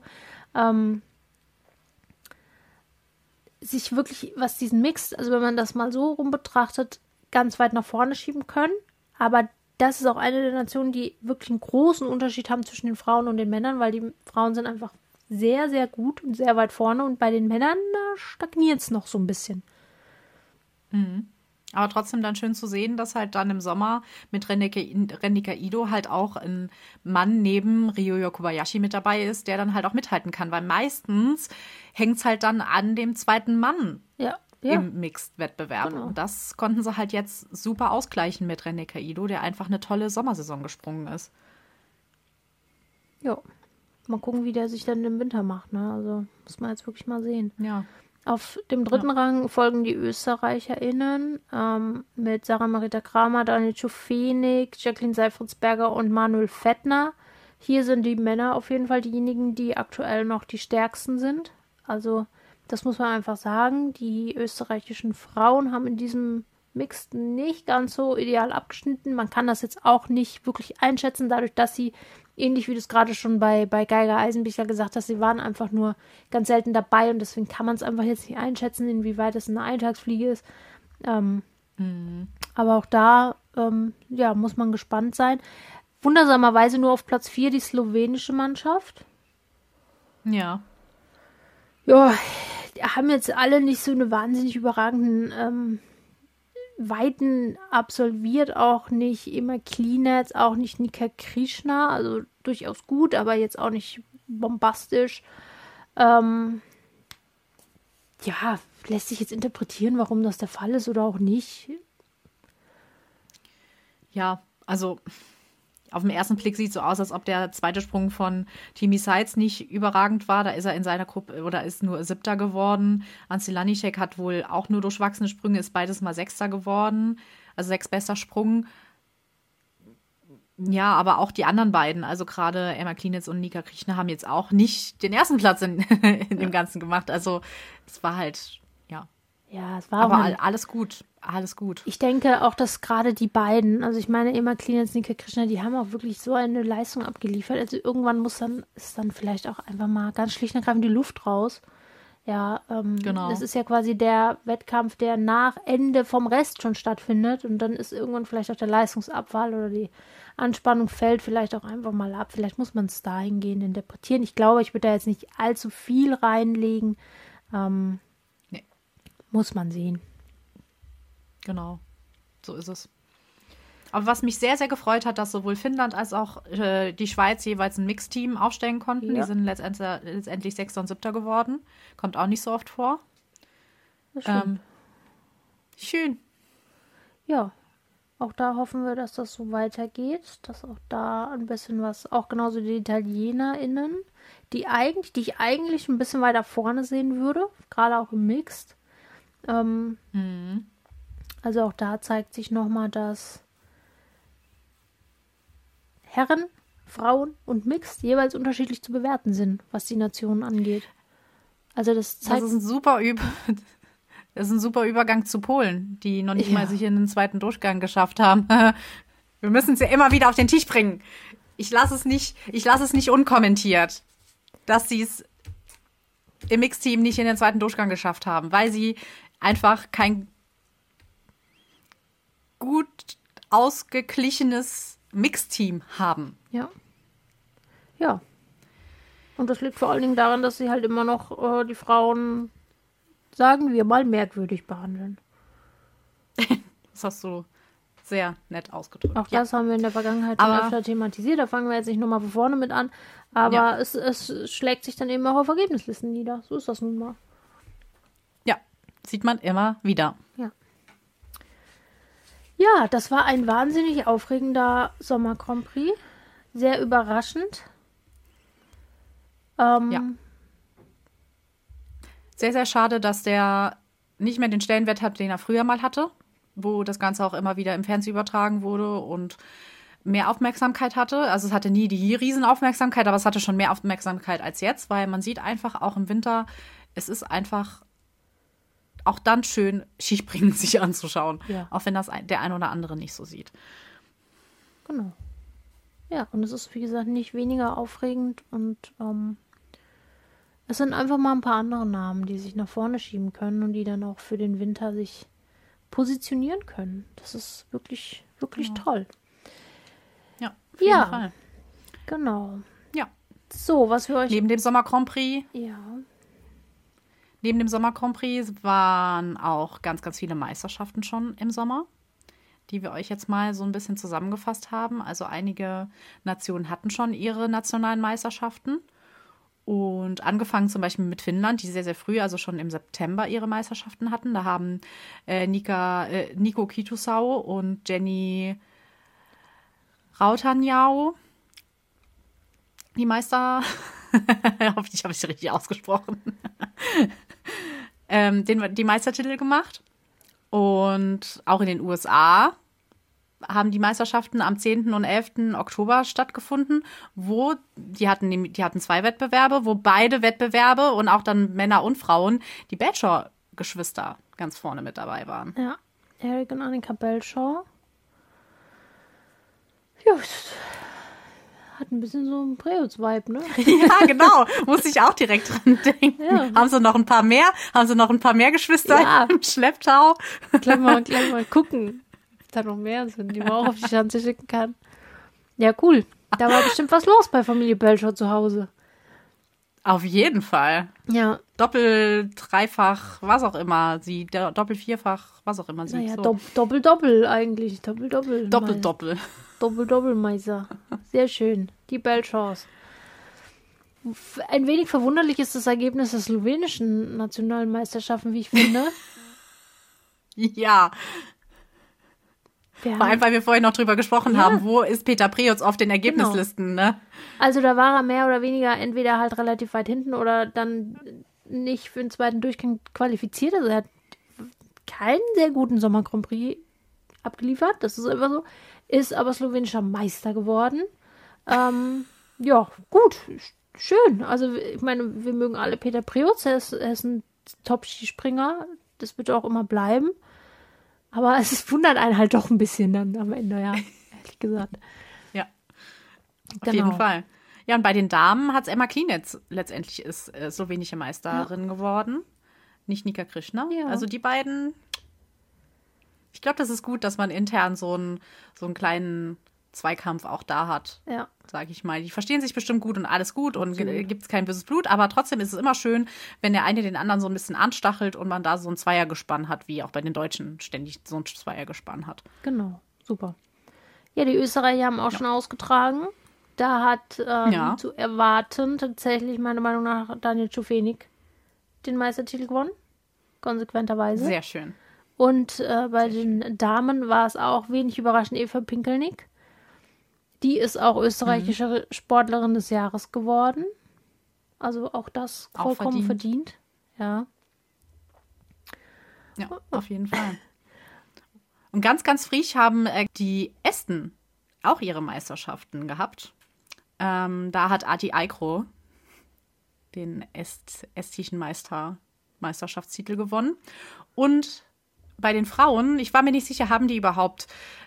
sich wirklich, was diesen Mix, also wenn man das mal so rum betrachtet, ganz weit nach vorne schieben können. Aber das ist auch eine der Nationen, die wirklich einen großen Unterschied haben zwischen den Frauen und den Männern, weil die Frauen sind einfach sehr, sehr gut und sehr weit vorne und bei den Männern stagniert es noch so ein bisschen. Mhm. Aber trotzdem dann schön zu sehen, dass halt dann im Sommer mit Ren Nikaido halt auch ein Mann neben Ryoyo Kobayashi mit dabei ist, der dann halt auch mithalten kann. Weil meistens hängt es halt dann an dem zweiten Mann im Mixed-Wettbewerb. Genau. Und das konnten sie halt jetzt super ausgleichen mit Ren Nikaido, der einfach eine tolle Sommersaison gesprungen ist. Ja. Mal gucken, wie der sich dann im Winter macht. Ne? Also muss man jetzt wirklich mal sehen. Ja. Auf dem dritten Rang folgen die ÖsterreicherInnen mit Sarah Marita Kramer, Daniel Schufenig, Jacqueline Seifritzberger und Manuel Fettner. Hier sind die Männer auf jeden Fall diejenigen, die aktuell noch die stärksten sind. Also das muss man einfach sagen. Die österreichischen Frauen haben in diesem Mix nicht ganz so ideal abgeschnitten. Man kann das jetzt auch nicht wirklich einschätzen, dadurch, dass sie, ähnlich wie du es gerade schon bei Geiger Eisenbichler gesagt hast, sie waren einfach nur ganz selten dabei und deswegen kann man es einfach jetzt nicht einschätzen, inwieweit es eine Eintagsfliege ist. Aber auch da muss man gespannt sein. Wundersamerweise nur auf Platz 4 die slowenische Mannschaft. Ja. Ja, die haben jetzt alle nicht so eine wahnsinnig überragenden Weiten absolviert, auch nicht immer Klinetz, auch nicht Nika Krishna, also durchaus gut, aber jetzt auch nicht bombastisch. Lässt sich jetzt interpretieren, warum das der Fall ist oder auch nicht. Ja, also auf den ersten Blick sieht es so aus, als ob der zweite Sprung von Timi Seitz nicht überragend war. Da ist er in seiner Gruppe oder ist nur Siebter geworden. Ansel Lanišek hat wohl auch nur durchwachsene Sprünge, ist beides mal Sechster geworden. Also 6 bester Sprung. Ja, aber auch die anderen beiden, also gerade Emma Klinitz und Nika Krishna, haben jetzt auch nicht den ersten Platz in dem Ganzen gemacht. Also es war halt, ja. Ja, es war aber alles gut. Alles gut. Ich denke auch, dass gerade die beiden, also ich meine Emma Klinitz, Nika Krishna, die haben auch wirklich so eine Leistung abgeliefert. Also irgendwann ist dann vielleicht auch einfach mal ganz schlicht und ergreifend die Luft raus. Ja, genau. Das ist ja quasi der Wettkampf, der nach Ende vom Rest schon stattfindet und dann ist irgendwann vielleicht auch der Leistungsabfall oder die Anspannung fällt vielleicht auch einfach mal ab. Vielleicht muss man es dahingehend interpretieren. Ich glaube, ich würde da jetzt nicht allzu viel reinlegen. Nee. Muss man sehen. Genau, so ist es. Aber was mich sehr, sehr gefreut hat, dass sowohl Finnland als auch die Schweiz jeweils ein Mixteam aufstellen konnten. Ja. Die sind letztendlich Sechster und Siebter geworden. Kommt auch nicht so oft vor. Schön. Ja, auch da hoffen wir, dass das so weitergeht. Dass auch da ein bisschen was, auch genauso die ItalienerInnen, die ich eigentlich ein bisschen weiter vorne sehen würde. Gerade auch im Mixed. Also auch da zeigt sich nochmal, dass Herren, Frauen und Mixed jeweils unterschiedlich zu bewerten sind, was die Nationen angeht. Also das zeigt... Das ist ein super Übergang zu Polen, die noch nicht mal sich in den zweiten Durchgang geschafft haben. Wir müssen es ja immer wieder auf den Tisch bringen. Ich lasse es nicht unkommentiert, dass sie es im Mixteam nicht in den zweiten Durchgang geschafft haben, weil sie einfach kein gut ausgeglichenes Mixteam haben. Ja. Ja. Und das liegt vor allen Dingen daran, dass sie halt immer noch die Frauen, sagen wir mal, merkwürdig behandeln. Das hast du sehr nett ausgedrückt. Auch das haben wir in der Vergangenheit schon öfter thematisiert. Da fangen wir jetzt nicht nochmal von vorne mit an. Aber es schlägt sich dann eben auch auf Ergebnislisten nieder. So ist das nun mal. Ja, sieht man immer wieder. Ja, das war ein wahnsinnig aufregender Sommer Grand Prix. Sehr überraschend. Ja. Sehr, sehr schade, dass der nicht mehr den Stellenwert hat, den er früher mal hatte, wo das Ganze auch immer wieder im Fernsehen übertragen wurde und mehr Aufmerksamkeit hatte. Also es hatte nie die Riesenaufmerksamkeit, aber es hatte schon mehr Aufmerksamkeit als jetzt, weil man sieht einfach auch im Winter, es ist einfach auch dann schön, Skispringen sich anzuschauen. Ja. Auch wenn das der ein oder andere nicht so sieht. Genau. Ja, und es ist, wie gesagt, nicht weniger aufregend und es sind einfach mal ein paar andere Namen, die sich nach vorne schieben können und die dann auch für den Winter sich positionieren können. Das ist wirklich, wirklich toll. Ja, auf jeden Fall. Genau. Ja. So, was für euch... Neben dem Sommer Grand Prix waren auch ganz, ganz viele Meisterschaften schon im Sommer, die wir euch jetzt mal so ein bisschen zusammengefasst haben. Also einige Nationen hatten schon ihre nationalen Meisterschaften. Und angefangen zum Beispiel mit Finnland, die sehr, sehr früh, also schon im September, ihre Meisterschaften hatten. Da haben Nico Kitusau und Jenny Rautanjau die Meister... Hoffentlich habe ich es richtig ausgesprochen. Die Meistertitel gemacht. Und auch in den USA haben die Meisterschaften am 10. und 11. Oktober stattgefunden, wo die hatten 2 Wettbewerbe, wo beide Wettbewerbe und auch dann Männer und Frauen, die Belshore-Geschwister ganz vorne mit dabei waren. Ja, Eric und Annika Belshore. Ja, hat ein bisschen so einen Preutz-Vibe, ne? Ja, genau. Muss ich auch direkt dran denken. Ja. Haben sie noch ein paar mehr? Haben sie noch ein paar mehr Geschwister im Schlepptau? Gleich mal gucken, ob da noch mehr sind, die man auch auf die Schanze schicken kann. Ja, cool. Da war bestimmt was los bei Familie Belshore zu Hause. Auf jeden Fall. Ja. Doppel, dreifach, was auch immer. Doppel, vierfach, was auch immer. Naja, so. Doppel eigentlich. Doppel. Doppel-Meister. Sehr schön. Die Belshores. Ein wenig verwunderlich ist das Ergebnis der slowenischen nationalen Meisterschaften, wie ich finde. Ja. Vor allem, weil wir vorhin noch drüber gesprochen haben, wo ist Peter Preutz auf den Ergebnislisten, ne? Also da war er mehr oder weniger entweder halt relativ weit hinten oder dann nicht für den zweiten Durchgang qualifiziert. Also er hat keinen sehr guten Sommer Grand Prix abgeliefert, das ist einfach so. Ist aber slowenischer Meister geworden. Ja, gut, schön. Also ich meine, wir mögen alle Peter Preutz, er ist ein Top-Skispringer, das wird auch immer bleiben. Aber es wundert einen halt doch ein bisschen dann am Ende, ja, ehrlich gesagt. Ja, auf jeden Fall. Ja, und bei den Damen hat es Emma Klinetz letztendlich ist slowenische Meisterin geworden. Nicht Nika Krishna. Ja. Also die beiden, ich glaube, das ist gut, dass man intern so einen kleinen Zweikampf auch da hat, sage ich mal. Die verstehen sich bestimmt gut und alles gut und gibt es kein böses Blut, aber trotzdem ist es immer schön, wenn der eine den anderen so ein bisschen anstachelt und man da so ein Zweiergespann hat, wie auch bei den Deutschen ständig so ein Zweiergespann hat. Genau, super. Ja, die Österreicher haben auch schon ausgetragen. Da hat zu erwarten tatsächlich meiner Meinung nach Daniel Czufenik den Meistertitel gewonnen, konsequenterweise. Sehr schön. Und bei den Damen war es auch wenig überraschend Eva Pinkelnick. Die ist auch österreichische Sportlerin des Jahres geworden. Also auch das vollkommen verdient. Ja. Ja, auf jeden Fall. Und ganz, ganz frisch haben die Esten auch ihre Meisterschaften gehabt. Da hat Ati Aikro den estischen Meisterschaftstitel gewonnen. Und bei den Frauen, ich war mir nicht sicher, haben die überhaupt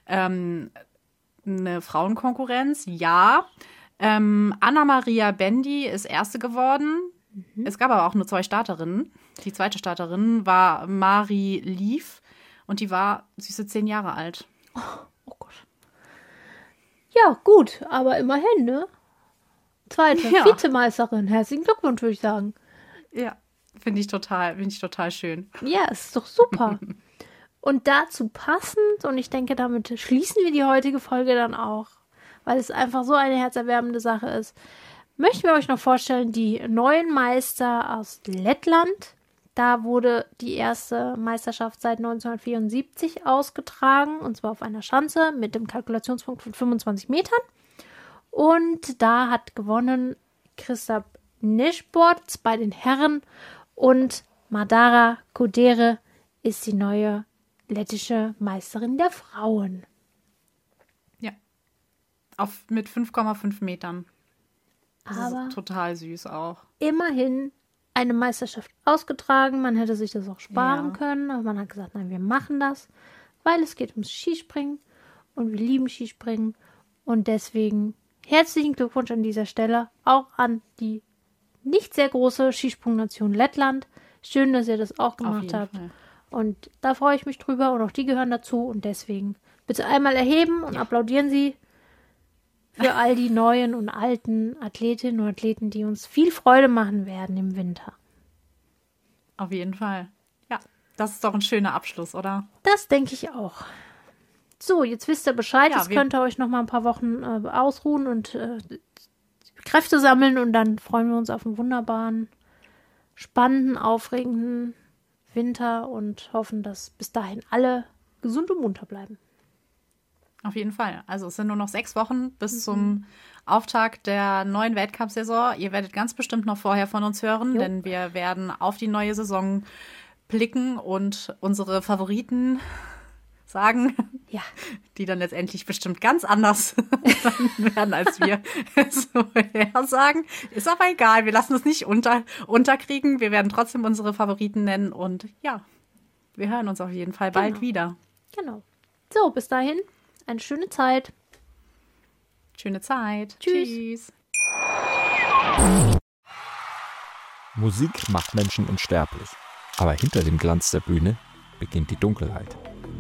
eine Frauenkonkurrenz? Ja. Anna-Maria Bendy ist Erste geworden. Es gab aber auch nur 2 Starterinnen. Die zweite Starterin war Mari Lief und die war süße 10 Jahre alt. Oh Gott. Ja, gut, aber immerhin, ne? Zweite Vizemeisterin. Herzlichen Glückwunsch, würde ich sagen. Ja, finde ich total schön. Ja, ist doch super. Und dazu passend, und ich denke, damit schließen wir die heutige Folge dann auch, weil es einfach so eine herzerwärmende Sache ist, möchten wir euch noch vorstellen, die neuen Meister aus Lettland, Da wurde die erste Meisterschaft seit 1974 ausgetragen, und zwar auf einer Schanze mit dem Kalkulationspunkt von 25 Metern. Und da hat gewonnen Kristaps Nischborts bei den Herren und Madara Kodere ist die neue lettische Meisterin der Frauen. Ja. Mit 5,5 Metern. Das Aber ist total süß auch. Immerhin eine Meisterschaft ausgetragen. Man hätte sich das auch sparen können, aber man hat gesagt, nein, wir machen das, weil es geht ums Skispringen und wir lieben Skispringen. Und deswegen herzlichen Glückwunsch an dieser Stelle auch an die nicht sehr große Skisprungnation Lettland. Schön, dass ihr das auch gemacht habt. Fall. Und da freue ich mich drüber und auch die gehören dazu. Und deswegen bitte einmal erheben und applaudieren Sie für all die neuen und alten Athletinnen und Athleten, die uns viel Freude machen werden im Winter. Auf jeden Fall. Ja, das ist doch ein schöner Abschluss, oder? Das denke ich auch. So, jetzt wisst ihr Bescheid. Jetzt könnt ihr euch noch mal ein paar Wochen ausruhen und Kräfte sammeln. Und dann freuen wir uns auf einen wunderbaren, spannenden, aufregenden Winter und hoffen, dass bis dahin alle gesund und munter bleiben. Auf jeden Fall. Also es sind nur noch 6 Wochen bis zum Auftakt der neuen Weltcup-Saison. Ihr werdet ganz bestimmt noch vorher von uns hören, denn wir werden auf die neue Saison blicken und unsere Favoriten sagen, die dann letztendlich bestimmt ganz anders werden, als wir es vorher sagen. Ist aber egal, wir lassen es nicht unterkriegen. Wir werden trotzdem unsere Favoriten nennen und ja, wir hören uns auf jeden Fall bald wieder. Genau. So, bis dahin. Eine schöne Zeit. Schöne Zeit. Tschüss. Musik macht Menschen unsterblich. Aber hinter dem Glanz der Bühne beginnt die Dunkelheit.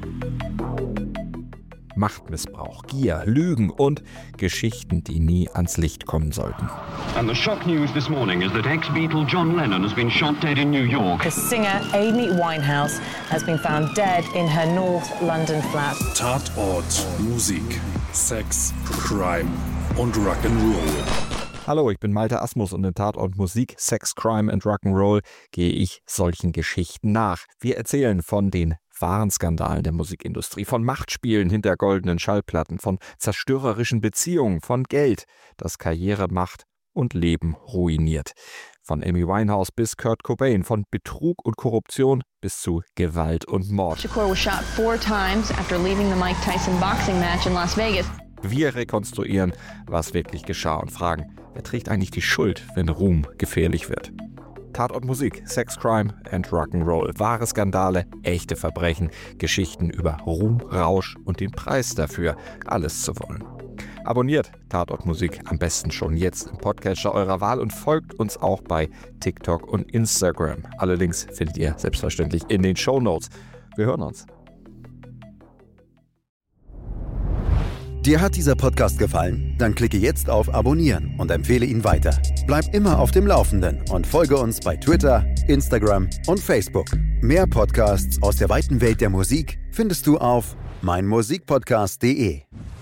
Machtmissbrauch, Gier, Lügen und Geschichten, die nie ans Licht kommen sollten. And the shock news this morning is that ex-Beatle John Lennon has been shot dead in New York. The singer Amy Winehouse has been found dead in her North London flat. Tatort, Musik, Sex, Crime und Rock'n'Roll. Hallo, ich bin Malte Asmus und in Tatort Musik, Sex, Crime and Rock'n'Roll gehe ich solchen Geschichten nach. Wir erzählen von den wahren Skandalen der Musikindustrie, von Machtspielen hinter goldenen Schallplatten, von zerstörerischen Beziehungen, von Geld, das Karriere macht und Leben ruiniert. Von Amy Winehouse bis Kurt Cobain, von Betrug und Korruption bis zu Gewalt und Mord. Shakur was shot 4 times after leaving the Mike Tyson boxing match in Las Vegas. Wir rekonstruieren, was wirklich geschah und fragen, wer trägt eigentlich die Schuld, wenn Ruhm gefährlich wird? Tatort Musik, Sex, Crime and Rock'n'Roll. Wahre Skandale, echte Verbrechen, Geschichten über Ruhm, Rausch und den Preis dafür, alles zu wollen. Abonniert Tatort Musik am besten schon jetzt im Podcatcher eurer Wahl und folgt uns auch bei TikTok und Instagram. Alle Links findet ihr selbstverständlich in den Shownotes. Wir hören uns. Dir hat dieser Podcast gefallen? Dann klicke jetzt auf Abonnieren und empfehle ihn weiter. Bleib immer auf dem Laufenden und folge uns bei Twitter, Instagram und Facebook. Mehr Podcasts aus der weiten Welt der Musik findest du auf meinmusikpodcast.de.